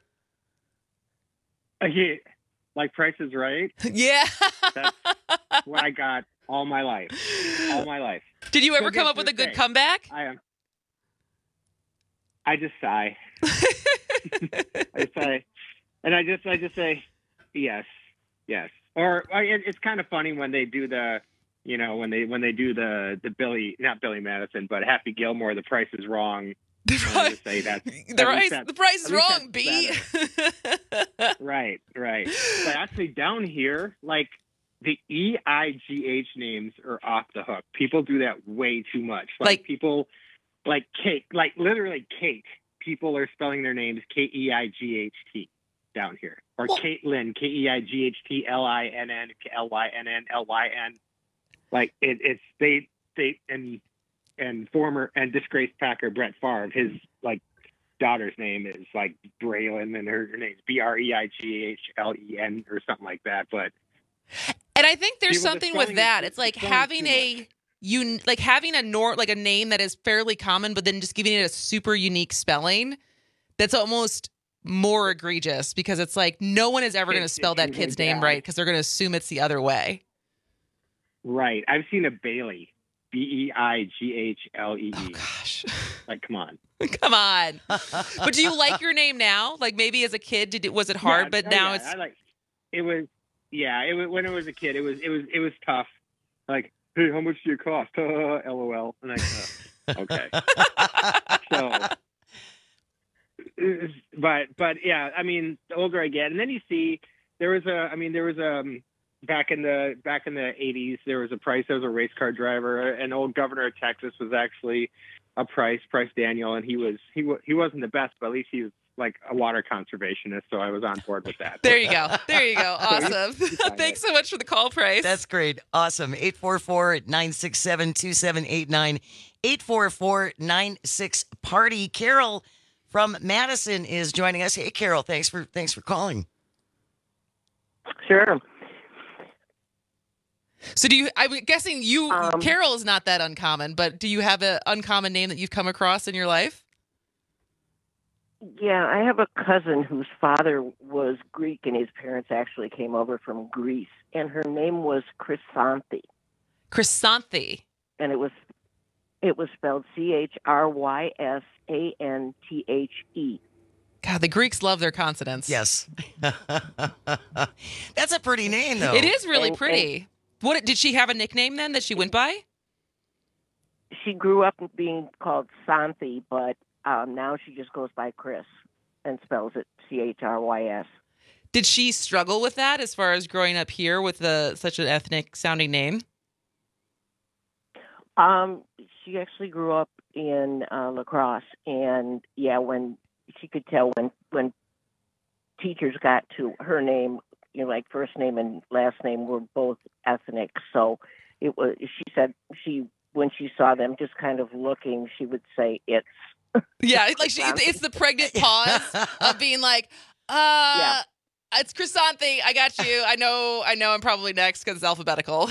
[SPEAKER 13] Uh, yeah, like Price is Right.
[SPEAKER 17] Yeah.
[SPEAKER 13] That's what I got all my life. All my life.
[SPEAKER 17] Did you ever
[SPEAKER 13] So
[SPEAKER 17] come
[SPEAKER 13] guess
[SPEAKER 17] up with a
[SPEAKER 13] what
[SPEAKER 17] good
[SPEAKER 13] they-
[SPEAKER 17] comeback?
[SPEAKER 13] I am. I just sigh. I sigh, and I just, I just say, yes, yes. Or I, it, it's kind of funny when they do the, you know, when they when they do the the Billy, not Billy Madison, but Happy Gilmore. The Price is Wrong. The
[SPEAKER 17] price,
[SPEAKER 13] say that,
[SPEAKER 17] the price, the price is wrong, B.
[SPEAKER 13] Right, right. But actually, down here, like the E I G H names are off the hook. People do that way too much. Like,
[SPEAKER 17] Like-
[SPEAKER 13] people, like Kate, like literally Kate. People are spelling their names K E I G H T down here, or Caitlin, K E I G H T L I N N, L Y N N, L Y N. Like it, it's they, they, and and former and disgraced Packer Brett Favre, his like daughter's name is like Braylon, and her, her name's B R E I G H L E N or something like that. But
[SPEAKER 17] And I think there's
[SPEAKER 13] People, the
[SPEAKER 17] something with
[SPEAKER 13] spelling
[SPEAKER 17] that.
[SPEAKER 13] is-
[SPEAKER 17] It's like
[SPEAKER 13] the spelling's
[SPEAKER 17] having
[SPEAKER 13] too
[SPEAKER 17] a you like having a nor like a name that is fairly common, but then just giving it a super unique spelling. That's almost more egregious, because it's like no one is ever going to
[SPEAKER 13] It's-
[SPEAKER 17] spell
[SPEAKER 13] it's
[SPEAKER 17] that
[SPEAKER 13] really
[SPEAKER 17] kid's name
[SPEAKER 13] bad.
[SPEAKER 17] right, because they're going to assume it's the other way.
[SPEAKER 13] right, I've seen a Bailey, B E I G H L E E.
[SPEAKER 17] Oh gosh.
[SPEAKER 13] Like, come on.
[SPEAKER 17] Come on. But do you like your name now? Like maybe as a kid, did it was it hard?
[SPEAKER 13] Yeah,
[SPEAKER 17] but
[SPEAKER 13] oh,
[SPEAKER 17] now
[SPEAKER 13] yeah,
[SPEAKER 17] it's
[SPEAKER 13] I like. It was. Yeah. It was when I was a kid. It was. It was. It was tough. Like, hey, how much do you cost? LOL. And I. Uh, okay. So. But but yeah, I mean, the older I get, and then you see there was a. I mean, there was a. Um, back in the back in the eighties, there was a Price. There was a race car driver. An old governor of Texas was actually a Price, Price Daniel, and he was he wa- he wasn't the best, but at least he was like a water conservationist, so I was on board with that.
[SPEAKER 17] There you go. There you go. Awesome. Thanks so much for the call, Price.
[SPEAKER 19] That's great. Awesome. eight four four, nine six seven, two seven eight nine. eight four four, nine six, party. Carol from Madison is joining us. Hey, Carol, thanks for thanks for calling.
[SPEAKER 4] Sure.
[SPEAKER 17] So do you, I'm guessing you,
[SPEAKER 4] Um,
[SPEAKER 17] Carol is not that uncommon, but do you have an uncommon name that you've come across in your life?
[SPEAKER 4] Yeah, I have a cousin whose father was Greek and his parents actually came over from Greece, and her name was Chrysanthi.
[SPEAKER 17] Chrysanthi.
[SPEAKER 4] And it was it was spelled C H R Y S A N T H E.
[SPEAKER 17] God, the Greeks love their consonants.
[SPEAKER 19] Yes. That's a pretty name, though.
[SPEAKER 17] It is really
[SPEAKER 4] And-
[SPEAKER 17] pretty.
[SPEAKER 4] and-
[SPEAKER 17] What did she have a nickname then that she went by?
[SPEAKER 4] She grew up being called Santhi, but um, now she just goes by Chris and spells it C H R Y S.
[SPEAKER 17] Did she struggle with that as far as growing up here with a, such an ethnic sounding name?
[SPEAKER 4] Um, she actually grew up in uh, La Crosse, and yeah, when she could tell when when teachers got to her name, you know, like first name and last name were both ethnic. So it was. She said she when she saw them just kind of looking, she would say it's.
[SPEAKER 17] Yeah, like she, it's the pregnant pause of being like, uh,
[SPEAKER 4] Yeah.
[SPEAKER 17] it's Chrysanthi. I got you. I know. I know. I'm probably next because it's alphabetical.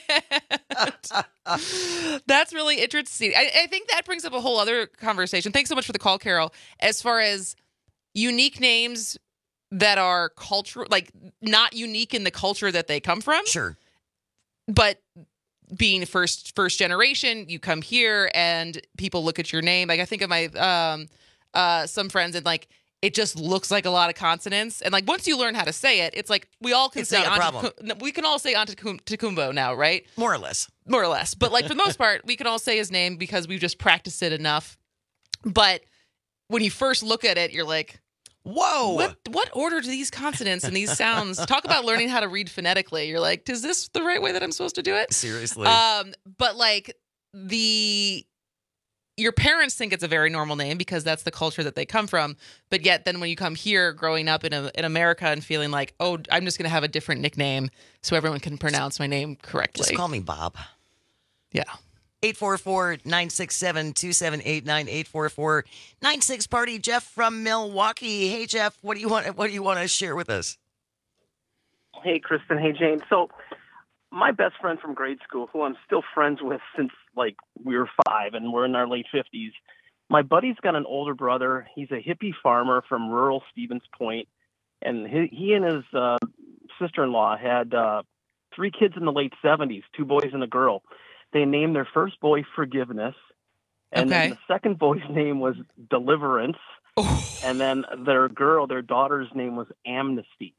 [SPEAKER 17] That's really interesting. I, I think that brings up a whole other conversation. Thanks so much for the call, Carol. As far as unique names that are cultural, like not unique in the culture that they come from.
[SPEAKER 19] Sure.
[SPEAKER 17] But being first first generation, you come here and people look at your name. Like I think of my um uh some friends and like it just looks like a lot of consonants. And like once you learn how to say it, it's like we all can
[SPEAKER 19] It's
[SPEAKER 17] say
[SPEAKER 19] not a
[SPEAKER 17] Antetokounmpo-
[SPEAKER 19] problem.
[SPEAKER 17] we can all say Antetokounmpo now, right?
[SPEAKER 19] More or less.
[SPEAKER 17] More or less. But like for the most part, we can all say his name because we've just practiced it enough. But when you first look at it, you're like,
[SPEAKER 19] whoa,
[SPEAKER 17] what what order do these consonants and these sounds? Talk about learning how to read phonetically. You're like, is this the right way that I'm supposed to do it?
[SPEAKER 19] Seriously.
[SPEAKER 17] Um, but like the your parents think it's a very normal name because that's the culture that they come from. But yet then when you come here growing up in a, in America and feeling like, oh, I'm just gonna have a different nickname so everyone can pronounce my name correctly.
[SPEAKER 19] Just call me Bob.
[SPEAKER 17] Yeah.
[SPEAKER 19] eight four four, nine six seven, two seven eight nine, eight four four, nine six, party. Jeff from Milwaukee. Hey, Jeff, what do you want? What do you want to share with us?
[SPEAKER 14] Hey, Kristen. Hey, Jane. So my best friend from grade school, who I'm still friends with since like we were five and we're in our late fifties, my buddy's got an older brother. He's a hippie farmer from rural Stevens Point, and he, he and his uh, sister-in-law had uh, three kids in the late seventies, two boys and a girl. They named their first boy Forgiveness, and
[SPEAKER 17] Okay.
[SPEAKER 14] then the second boy's name was Deliverance, and then their girl, their daughter's name was Amnesty.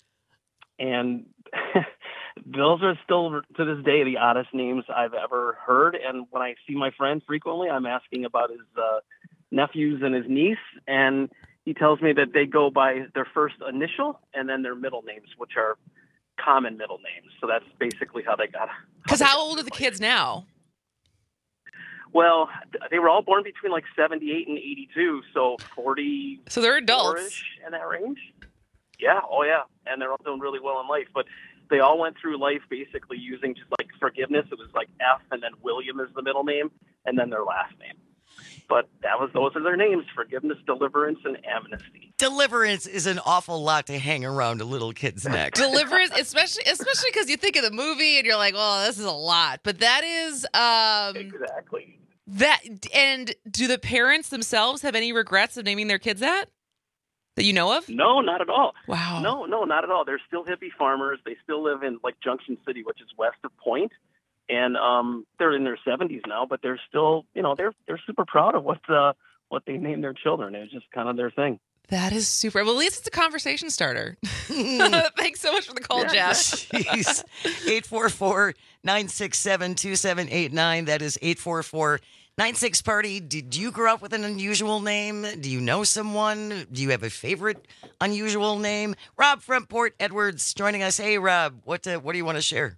[SPEAKER 14] And those are still, to this day, the oddest names I've ever heard. And when I see my friend frequently, I'm asking about his uh, nephews and his niece, and he tells me that they go by their first initial and then their middle names, which are common middle names. So that's basically how they got.
[SPEAKER 17] Because how old are the kids now?
[SPEAKER 14] Well, they were all born between like seventy-eight and eighty-two, so forty.
[SPEAKER 17] So they're adults.
[SPEAKER 14] In that range. Yeah. Oh, yeah. And they're all doing really well in life. But they all went through life basically using just like Forgiveness. It was like F, and then William is the middle name, and then their last name. But that was those are their names: Forgiveness, Deliverance, and Amnesty.
[SPEAKER 19] Deliverance is an awful lot to hang around a little kid's neck.
[SPEAKER 17] Deliverance, especially especially because you think of the movie and you're like, well, this is a lot. But that is um
[SPEAKER 14] exactly
[SPEAKER 17] that. And do the parents themselves have any regrets of naming their kids that that you know of?
[SPEAKER 14] No, not at all.
[SPEAKER 17] Wow.
[SPEAKER 14] No, no, not at all. They're still hippie farmers. They still live in like Junction City, which is west of Point. and um, they're in their seventies now, but they're still, you know, they're they're super proud of what uh, what they named their children. It was just kind of their thing.
[SPEAKER 17] That is super. Well, at least it's a conversation starter. Thanks so much for the call,
[SPEAKER 19] Yeah,
[SPEAKER 17] Jeff.
[SPEAKER 19] Jeez. eight four four, nine six seven, two seven eight nine. That is eight four four, nine six party. Did you grow up with an unusual name? Do you know someone? Do you have a favorite unusual name? Rob from Port Edwards joining us. Hey, Rob, what uh, what do you want to share?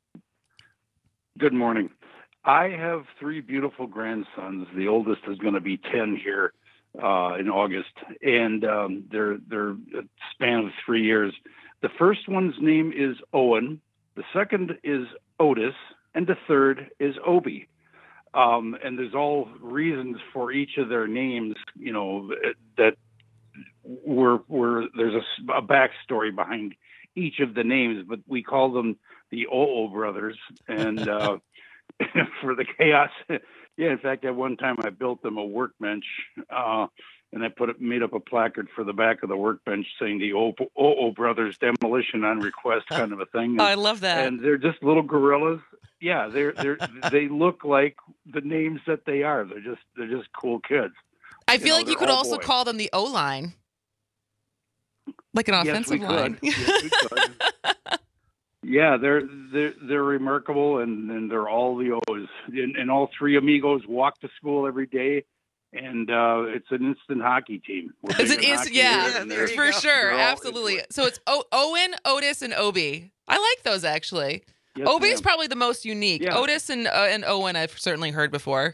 [SPEAKER 15] Good morning. I have three beautiful grandsons. The oldest is going to be ten here uh, in August, and um, they're they're a span of three years. The first one's name is Owen. The second is Otis, and the third is Obi. Um, and there's all reasons for each of their names, you know, that were were there's a, a backstory behind each of the names, but we call them the O-O brothers. And uh, for the chaos, yeah, in fact, at one time I built them a workbench, uh, and I put it, made up a placard for the back of the workbench saying the O-O brothers demolition on request, kind of a thing. And,
[SPEAKER 17] Oh, I love that.
[SPEAKER 15] And they're just little gorillas. Yeah, they're they're they look like the names that they are. They're just they're just cool kids.
[SPEAKER 17] I feel
[SPEAKER 15] know,
[SPEAKER 17] like you
[SPEAKER 15] they're
[SPEAKER 17] could
[SPEAKER 15] all
[SPEAKER 17] also
[SPEAKER 15] boys.
[SPEAKER 17] call them the O-line. Like an
[SPEAKER 15] Yes,
[SPEAKER 17] offensive
[SPEAKER 15] we
[SPEAKER 17] line.
[SPEAKER 15] could. Yes, we could. Yeah, they're they're they're remarkable, and, and they're all the O's. And, and all three amigos walk to school every day, and uh, it's an instant hockey team. We're
[SPEAKER 17] It's
[SPEAKER 15] big
[SPEAKER 17] an
[SPEAKER 15] in
[SPEAKER 17] instant,
[SPEAKER 15] hockey
[SPEAKER 17] yeah,
[SPEAKER 15] here, and they're-
[SPEAKER 17] for sure,
[SPEAKER 15] they're all-
[SPEAKER 17] absolutely. So it's o- Owen, Otis, and Obi. I like those actually.
[SPEAKER 15] Yes,
[SPEAKER 17] Obi is
[SPEAKER 15] ma'am.
[SPEAKER 17] probably the most unique.
[SPEAKER 15] Yeah.
[SPEAKER 17] Otis and uh, and Owen I've certainly heard before.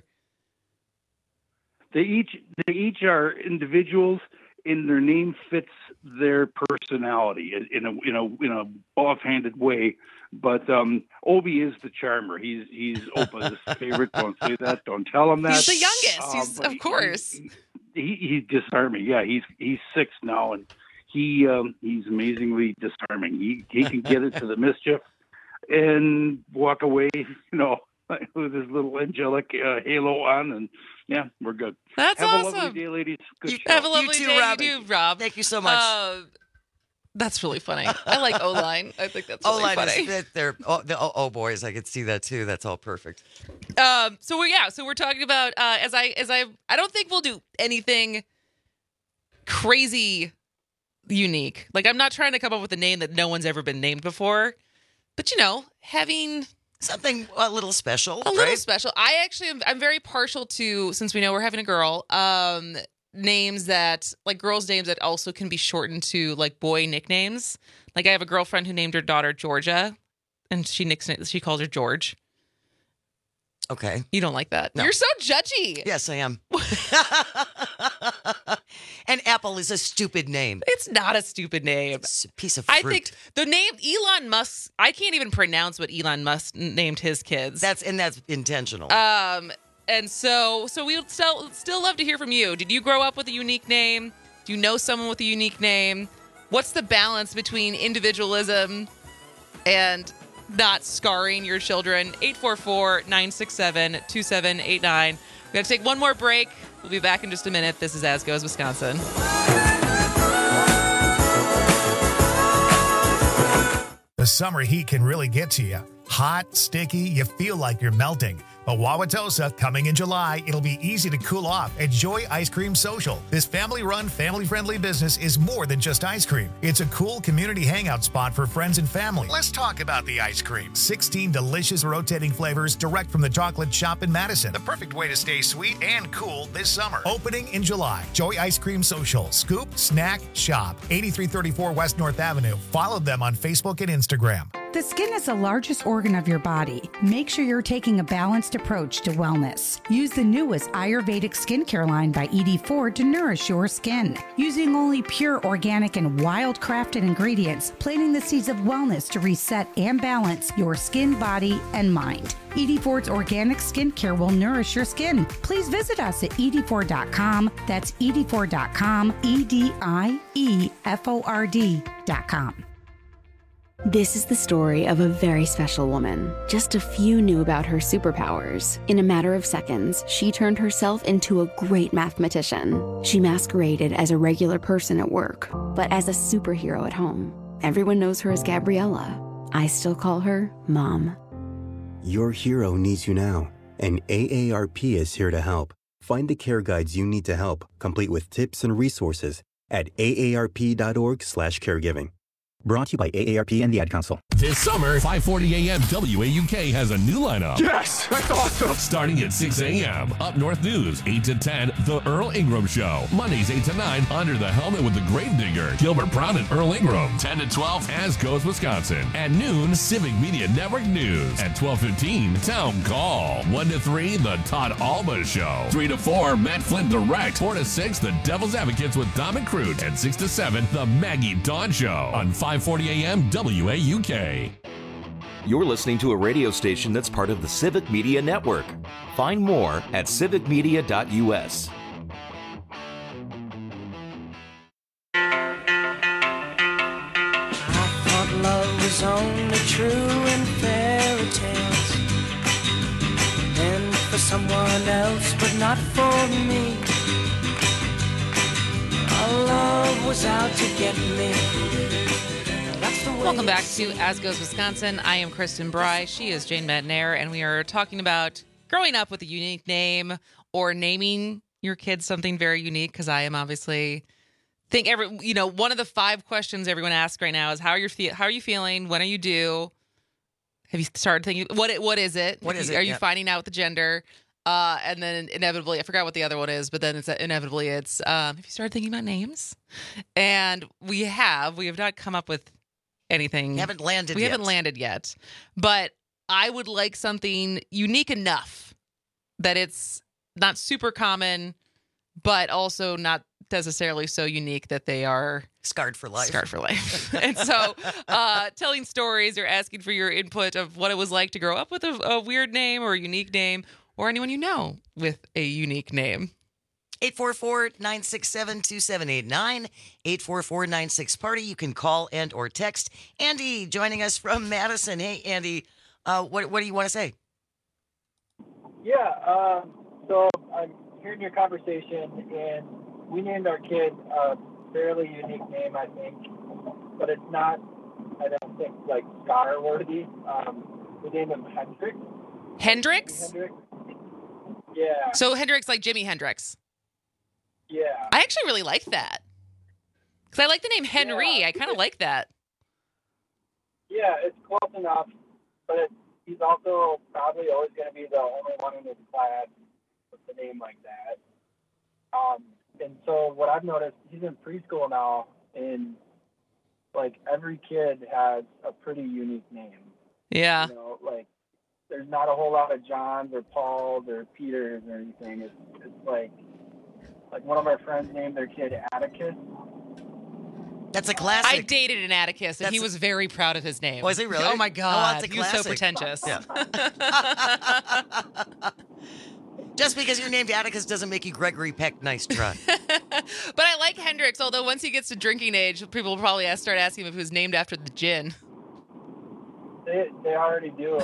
[SPEAKER 15] They each they each are individuals, and their name fits their personality in in a in a in a offhanded way. But um, Obi is the charmer. He's he's Opa's favorite. Don't say that. Don't tell him that.
[SPEAKER 17] He's the youngest.
[SPEAKER 15] Um,
[SPEAKER 17] He's
[SPEAKER 15] but
[SPEAKER 17] of
[SPEAKER 15] he-
[SPEAKER 17] course.
[SPEAKER 15] He, he's disarming. Yeah, he's he's six now, and he um, he's amazingly disarming. He he can get into the mischief and walk away, you know, with his little angelic uh, halo on, and yeah, we're good.
[SPEAKER 17] That's
[SPEAKER 15] Have a
[SPEAKER 17] awesome.
[SPEAKER 15] lovely day, ladies. Good show.
[SPEAKER 17] Have a lovely
[SPEAKER 19] too,
[SPEAKER 17] day,
[SPEAKER 19] Rob.
[SPEAKER 17] you do, Rob.
[SPEAKER 19] Thank you so much.
[SPEAKER 17] Uh, that's really funny. I like O-line. I think that's really
[SPEAKER 19] O-line
[SPEAKER 17] funny.
[SPEAKER 19] is that they're oh, the oh, oh boys. I could see that too. That's all perfect.
[SPEAKER 17] Um, so we're yeah, so we're talking about uh, as I as I I don't think we'll do anything crazy unique. Like I'm not trying to come up with a name that no one's ever been named before, but you know, having
[SPEAKER 19] something a little special,
[SPEAKER 17] a little
[SPEAKER 19] right?
[SPEAKER 17] special. I actually am I'm very partial to, since we know we're having a girl, um, names that like girls' names that also can be shortened to like boy nicknames. Like I have a girlfriend who named her daughter Georgia, and she nicks she calls her George.
[SPEAKER 19] Okay.
[SPEAKER 17] You don't like that.
[SPEAKER 19] No.
[SPEAKER 17] You're so judgy.
[SPEAKER 19] Yes, I am. And Apple is a stupid name.
[SPEAKER 17] It's not a stupid name.
[SPEAKER 19] It's a piece of
[SPEAKER 17] I
[SPEAKER 19] fruit.
[SPEAKER 17] think the name Elon Musk, I can't even pronounce what Elon Musk named his kids.
[SPEAKER 19] That's and that's intentional.
[SPEAKER 17] Um and so so we would still still love to hear from you. Did you grow up with a unique name? Do you know someone with a unique name? What's the balance between individualism and not scarring your children? eight four four, nine six seven, two seven eight nine. We got to take one more break. We'll be back in just a minute. This is As Goes Wisconsin.
[SPEAKER 1] The summer heat can really get to you. Hot, sticky, you feel like you're melting. But Wauwatosa, coming in July, it'll be easy to cool off at Joy Ice Cream Social. This family-run, family-friendly business is more than just ice cream. It's a cool community hangout spot for friends and family. Let's talk about the ice cream. sixteen delicious rotating flavors direct from the chocolate shop in Madison. The perfect way to stay sweet and cool this summer. Opening in July. Joy Ice Cream Social. Scoop, snack, shop. eighty-three thirty-four West North Avenue. Follow them on Facebook and Instagram.
[SPEAKER 16] The skin is the largest organ of your body. Make sure you're taking a balanced approach to wellness. Use the newest Ayurvedic skincare line by E D four to nourish your skin. Using only pure, organic, and wild-crafted ingredients, planting the seeds of wellness to reset and balance your skin, body, and mind. E D four's organic skincare will nourish your skin. Please visit us at E D four dot com. That's E D four dot com, E D I E F O R D dot com.
[SPEAKER 18] This is the story of a very special woman. Just a few knew about her superpowers. In a matter of seconds, she turned herself into a great mathematician. She masqueraded as a regular person at work, but as a superhero at home. Everyone knows her as Gabriella. I still call her Mom.
[SPEAKER 20] Your hero needs you now, and A A R P is here to help. Find the care guides you need to help, complete with tips and resources at A A R P dot org slash caregiving. Brought to you by A A R P and the Ad Council.
[SPEAKER 23] This summer, five forty a.m. W A U K has a new lineup.
[SPEAKER 21] Yes, that's awesome.
[SPEAKER 23] Starting at six a.m. Up North News, eight to ten, The Earl Ingram Show. Mondays, eight to nine, Under the Helmet with the Gravedigger, Gilbert Brown and Earl Ingram. ten to twelve, As Goes Wisconsin. At noon, Civic Media Network News. At twelve fifteen, Town Call. one to three, The Todd Alba Show. three to four, Matt Flint Direct. four to six, The Devil's Advocates with Dom and Crute. And six to seven, The Maggie Dawn Show. On five forty a.m. W A U K.
[SPEAKER 22] You're listening to a radio station that's part of the Civic Media Network. Find more at civic media dot u s.
[SPEAKER 10] I thought love was only true in fairy tales, and for someone else, but not for me. Our love was out to get me.
[SPEAKER 17] Welcome back to As Goes Wisconsin. I am Kristen Bry. She is Jane Metnair, and we are talking about growing up with a unique name or naming your kids something very unique. Because I am obviously think every you know one of the five questions everyone asks right now is how are you fe- how are you feeling? When are you due? Have you started thinking what it, what is it?
[SPEAKER 19] What is it?
[SPEAKER 17] Are you
[SPEAKER 19] Yeah.
[SPEAKER 17] finding out the gender? Uh, and then inevitably, I forgot what the other one is, but then it's inevitably it's um, have you started thinking about names? And we have we have not come up with anything.
[SPEAKER 19] We haven't landed
[SPEAKER 17] We
[SPEAKER 19] yet.
[SPEAKER 17] haven't landed yet. But I would like something unique enough that it's not super common, but also not necessarily so unique that they are
[SPEAKER 19] scarred for life.
[SPEAKER 17] Scarred for life. And so uh, telling stories or asking for your input of what it was like to grow up with a, a weird name or a unique name, or anyone you know with a unique name.
[SPEAKER 19] eight four four, nine six seven, two seven eight nine, eight four four, nine six, party. You can call and or text. Andy joining us from Madison. Hey, Andy, uh, what, what do you want to say?
[SPEAKER 24] Yeah, um, so I'm hearing your conversation, and we named our kid a fairly unique name, I think, but it's not, I don't think, like, scar-worthy. Um, we named him Hendrix.
[SPEAKER 17] Hendrix?
[SPEAKER 24] Hendrix. Yeah.
[SPEAKER 17] So Hendrix like Jimi Hendrix.
[SPEAKER 24] Yeah.
[SPEAKER 17] I actually really like that. Because I like the name Henry.
[SPEAKER 24] Yeah.
[SPEAKER 17] I kind of like that.
[SPEAKER 24] Yeah, it's close enough, but it's, he's also probably always going to be the only one in his class with a name like that. Um, and so what I've noticed, he's in preschool now, and like every kid has a pretty unique name.
[SPEAKER 17] Yeah.
[SPEAKER 24] You know, like there's not a whole lot of Johns or Pauls or Peters or anything. It's it's like like one of our friends named their kid Atticus.
[SPEAKER 19] That's a classic.
[SPEAKER 17] I dated an Atticus, and
[SPEAKER 19] That's
[SPEAKER 17] he
[SPEAKER 19] a-
[SPEAKER 17] was very proud of his name.
[SPEAKER 19] Was he really?
[SPEAKER 17] Oh, my
[SPEAKER 19] Oh,
[SPEAKER 17] God.
[SPEAKER 19] that's a
[SPEAKER 17] he was so
[SPEAKER 19] classic.
[SPEAKER 17] pretentious.
[SPEAKER 19] Yeah. Just because you're named Atticus doesn't make you Gregory Peck. Nice try.
[SPEAKER 17] But I like Hendrix, although once he gets to drinking age, people will probably ask, start asking him if he was named after the gin.
[SPEAKER 24] They they already do.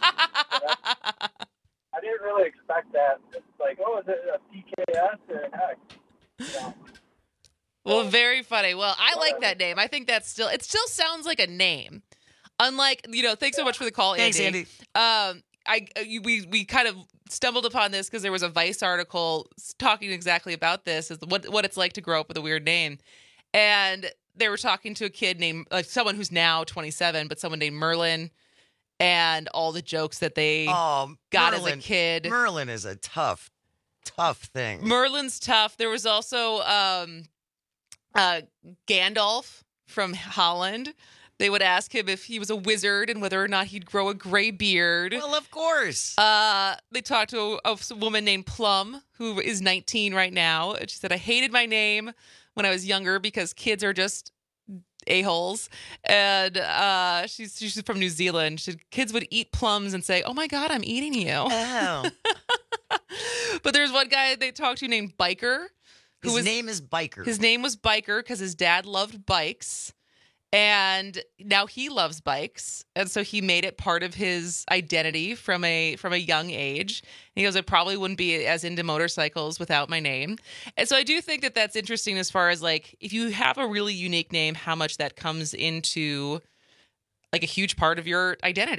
[SPEAKER 24] I didn't really expect that. It's like, oh, is it a P K S or an X? You know?
[SPEAKER 17] Well, very funny. Well, I like that name. I think that's still, it still sounds like a name. Unlike, you know, thanks so much for the call,
[SPEAKER 19] Thanks,
[SPEAKER 17] Andy. Um, I, you, we, we kind of stumbled upon this because there was a Vice article talking exactly about this, is what, what it's like to grow up with a weird name. And they were talking to a kid named, like someone who's now twenty-seven, but someone named Merlin, and all the jokes that they
[SPEAKER 19] Oh,
[SPEAKER 17] got
[SPEAKER 19] Merlin.
[SPEAKER 17] as a kid.
[SPEAKER 19] Merlin is a tough, tough thing.
[SPEAKER 17] Merlin's tough. There was also um, uh, Gandalf from Holland. They would ask him if he was a wizard and whether or not he'd grow a gray beard.
[SPEAKER 19] Well, of course.
[SPEAKER 17] Uh, they talked to a, a woman named Plum, who is nineteen right now. And she said, I hated my name when I was younger because kids are just a-holes. And uh, she's, she's from New Zealand. She said, kids would eat plums and say, oh, my God, I'm eating you.
[SPEAKER 19] Oh.
[SPEAKER 17] But there's one guy they talked to named Biker.
[SPEAKER 19] His
[SPEAKER 17] was,
[SPEAKER 19] name is Biker.
[SPEAKER 17] His name was Biker because his dad loved bikes. And now he loves bikes. And so he made it part of his identity from a from a young age. And he goes, I probably wouldn't be as into motorcycles without my name. And so I do think that that's interesting as far as like, if you have a really unique name, how much that comes into like a huge part of your identity.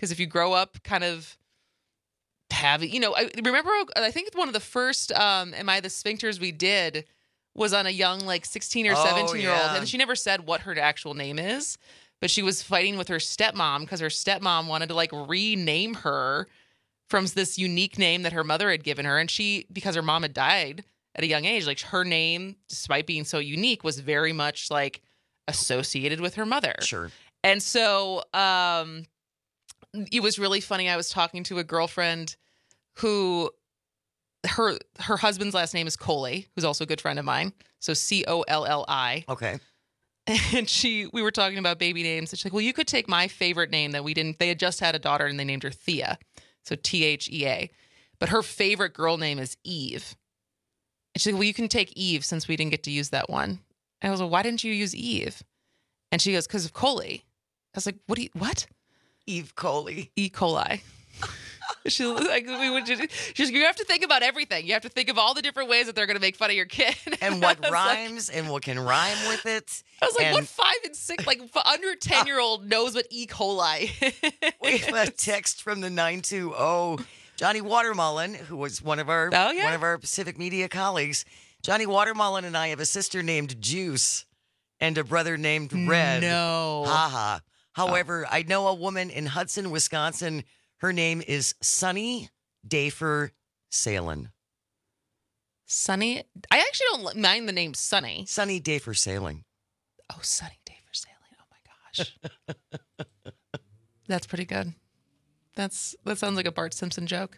[SPEAKER 2] Because if you grow up kind of having, you know, I remember, I think one of the first um, Am I the Sphincters we did was on a young, like sixteen or seventeen year old.
[SPEAKER 19] yeah.
[SPEAKER 2] And she never said what her actual name is, but she was fighting with her stepmom because her stepmom wanted to like rename her from this unique name that her mother had given her. And she, because her mom had died at a young age, like her name, despite being so unique, was very much like associated with her mother.
[SPEAKER 19] Sure.
[SPEAKER 2] And so um, it was really funny. I was talking to a girlfriend who her her husband's last name is Coley, who's also a good friend of mine. So C O L L I.
[SPEAKER 19] Okay.
[SPEAKER 2] And she, we were talking about baby names. And she's like, well, you could take my favorite name that we didn't, they had just had a daughter and they named her Thea. So T H E A. But her favorite girl name is Eve. And she's like, well, you can take Eve since we didn't get to use that one. And I was like, why didn't you use Eve? And she goes, because of Coley. I was like, what do you, what?
[SPEAKER 19] Eve Coley.
[SPEAKER 2] E. coli. She's like, we would just, she's, you have to think about everything. You have to think of all the different ways that they're going to make fun of your kid.
[SPEAKER 19] And what rhymes like, and what can rhyme with it.
[SPEAKER 2] I was like,
[SPEAKER 19] and
[SPEAKER 2] what five and six, like under ten year old knows what E. coli is?
[SPEAKER 19] We have a text from the nine two zero. Johnny Watermullen, who was one of our
[SPEAKER 2] oh, yeah?
[SPEAKER 19] one of our Pacific Media colleagues. Johnny Watermullen and I have a sister named Juice and a brother named Red.
[SPEAKER 2] No.
[SPEAKER 19] Haha. However, oh. I know a woman in Hudson, Wisconsin. Her name is Sunny Dafer Salen.
[SPEAKER 2] Sunny? I actually don't mind the name Sunny.
[SPEAKER 19] Sunny Dafer Salen.
[SPEAKER 2] Oh, Sunny Dafer Salen. Oh, my gosh. That's pretty good. That's That sounds like a Bart Simpson joke.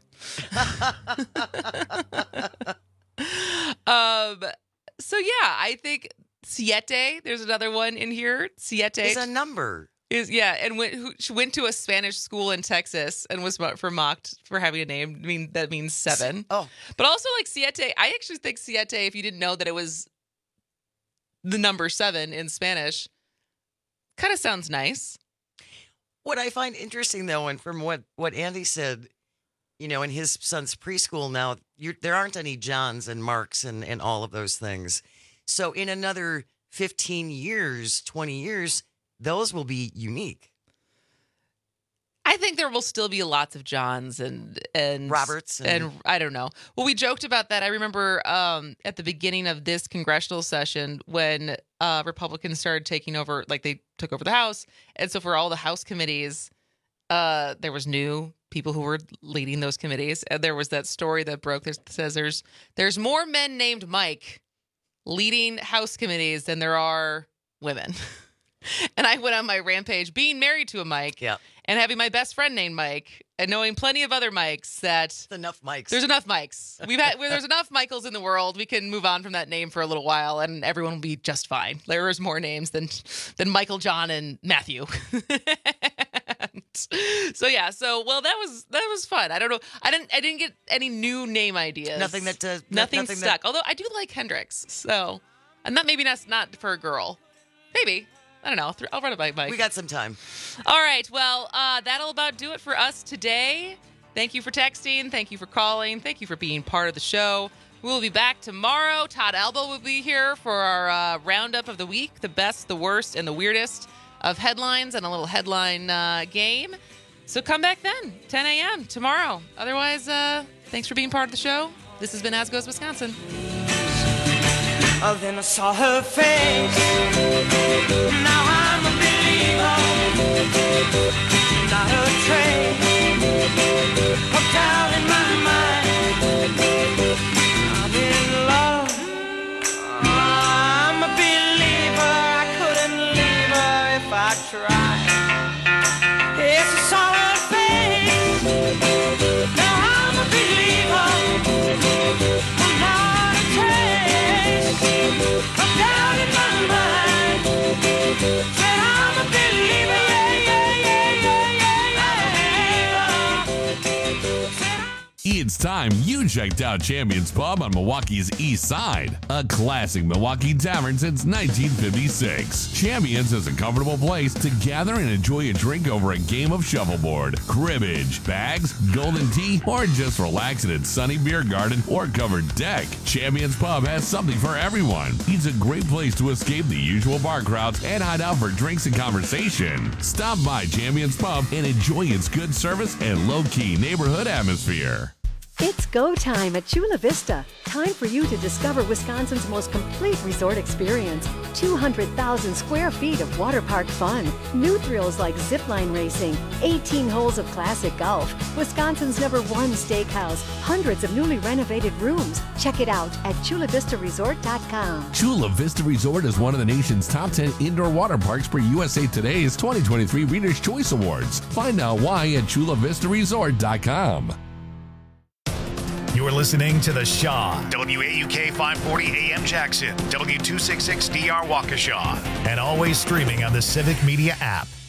[SPEAKER 2] um. So, yeah, I think Siete, there's another one in here. Siete.
[SPEAKER 19] It's a number.
[SPEAKER 2] Is yeah, and went who, she went to a Spanish school in Texas and was for mocked for having a name. I mean, that means seven.
[SPEAKER 19] Oh,
[SPEAKER 2] but also like Siete. I actually think Siete. If you didn't know that it was the number seven in Spanish, kind of sounds nice.
[SPEAKER 19] What I find interesting, though, and from what what Andy said, you know, in his son's preschool now, you're, there aren't any Johns and Marks and and all of those things. So in another fifteen years, twenty years. Those will be unique.
[SPEAKER 2] I think there will still be lots of Johns and and
[SPEAKER 19] Roberts and,
[SPEAKER 2] and I don't know. Well, we joked about that. I remember um, at the beginning of this congressional session when uh, Republicans started taking over, like they took over the House, and so for all the House committees, uh, there was new people who were leading those committees, and there was that story that broke that says there's there's more men named Mike leading House committees than there are women. And I went on my rampage being married to a Mike
[SPEAKER 19] yeah.
[SPEAKER 2] and having my best friend named Mike and knowing plenty of other Mikes that...
[SPEAKER 19] There's enough Mikes.
[SPEAKER 2] There's enough Mikes. We've had, there's enough Michaels in the world. We can move on from that name for a little while and everyone will be just fine. There is more names than than Michael, John, and Matthew. So yeah, so well that was that was fun. I don't know. I didn't I didn't get any new name ideas.
[SPEAKER 19] Nothing that... Uh,
[SPEAKER 2] nothing,
[SPEAKER 19] nothing
[SPEAKER 2] stuck.
[SPEAKER 19] That...
[SPEAKER 2] Although I do like Hendrix. So, and that maybe that's not for a girl. Maybe. I don't know. I'll run it by Mike.
[SPEAKER 19] We got some time.
[SPEAKER 2] All right. Well, uh, that'll about do it for us today. Thank you for texting. Thank you for calling. Thank you for being part of the show. We will be back tomorrow. Todd Elbow will be here for our uh, roundup of the week, the best, the worst, and the weirdest of headlines and a little headline uh, game. So come back then, ten a.m. tomorrow. Otherwise, uh, thanks for being part of the show. This has been As Goes Wisconsin.
[SPEAKER 10] Oh, then I saw her face. Now I'm a believer. Not a trace of doubt in my mind. I'm in love. I'm a believer. I couldn't leave her if I tried. Yes, I saw her face. Now I'm a believer. I'm not a trace. I'm down in my mind. Said I'm a believer, yeah, yeah, yeah, yeah, yeah, yeah.
[SPEAKER 23] It's time you you checked out Champions Pub on Milwaukee's East Side, a classic Milwaukee tavern since nineteen fifty-six. Champions is a comfortable place to gather and enjoy a drink over a game of shuffleboard, cribbage, bags, golden tea, or just relax in its sunny beer garden or covered deck. Champions Pub has something for everyone. It's a great place to escape the usual bar crowds and hide out for drinks and conversation. Stop by Champions Pub and enjoy its good service and low-key neighborhood atmosphere.
[SPEAKER 5] It's go time at Chula Vista. Time for you to discover Wisconsin's most complete resort experience. two hundred thousand square feet of water park fun. New thrills like zipline racing. eighteen holes of classic golf. Wisconsin's number one steakhouse. Hundreds of newly renovated rooms. Check it out at chula vista resort dot com.
[SPEAKER 23] Chula Vista Resort is one of the nation's top ten indoor water parks for U S A Today's twenty twenty-three Reader's Choice Awards. Find out why at chula vista resort dot com.
[SPEAKER 1] You're listening to The Shaw, W A U K five forty A M Jackson, W two sixty-six D R Waukesha, and always streaming on the Civic Media app.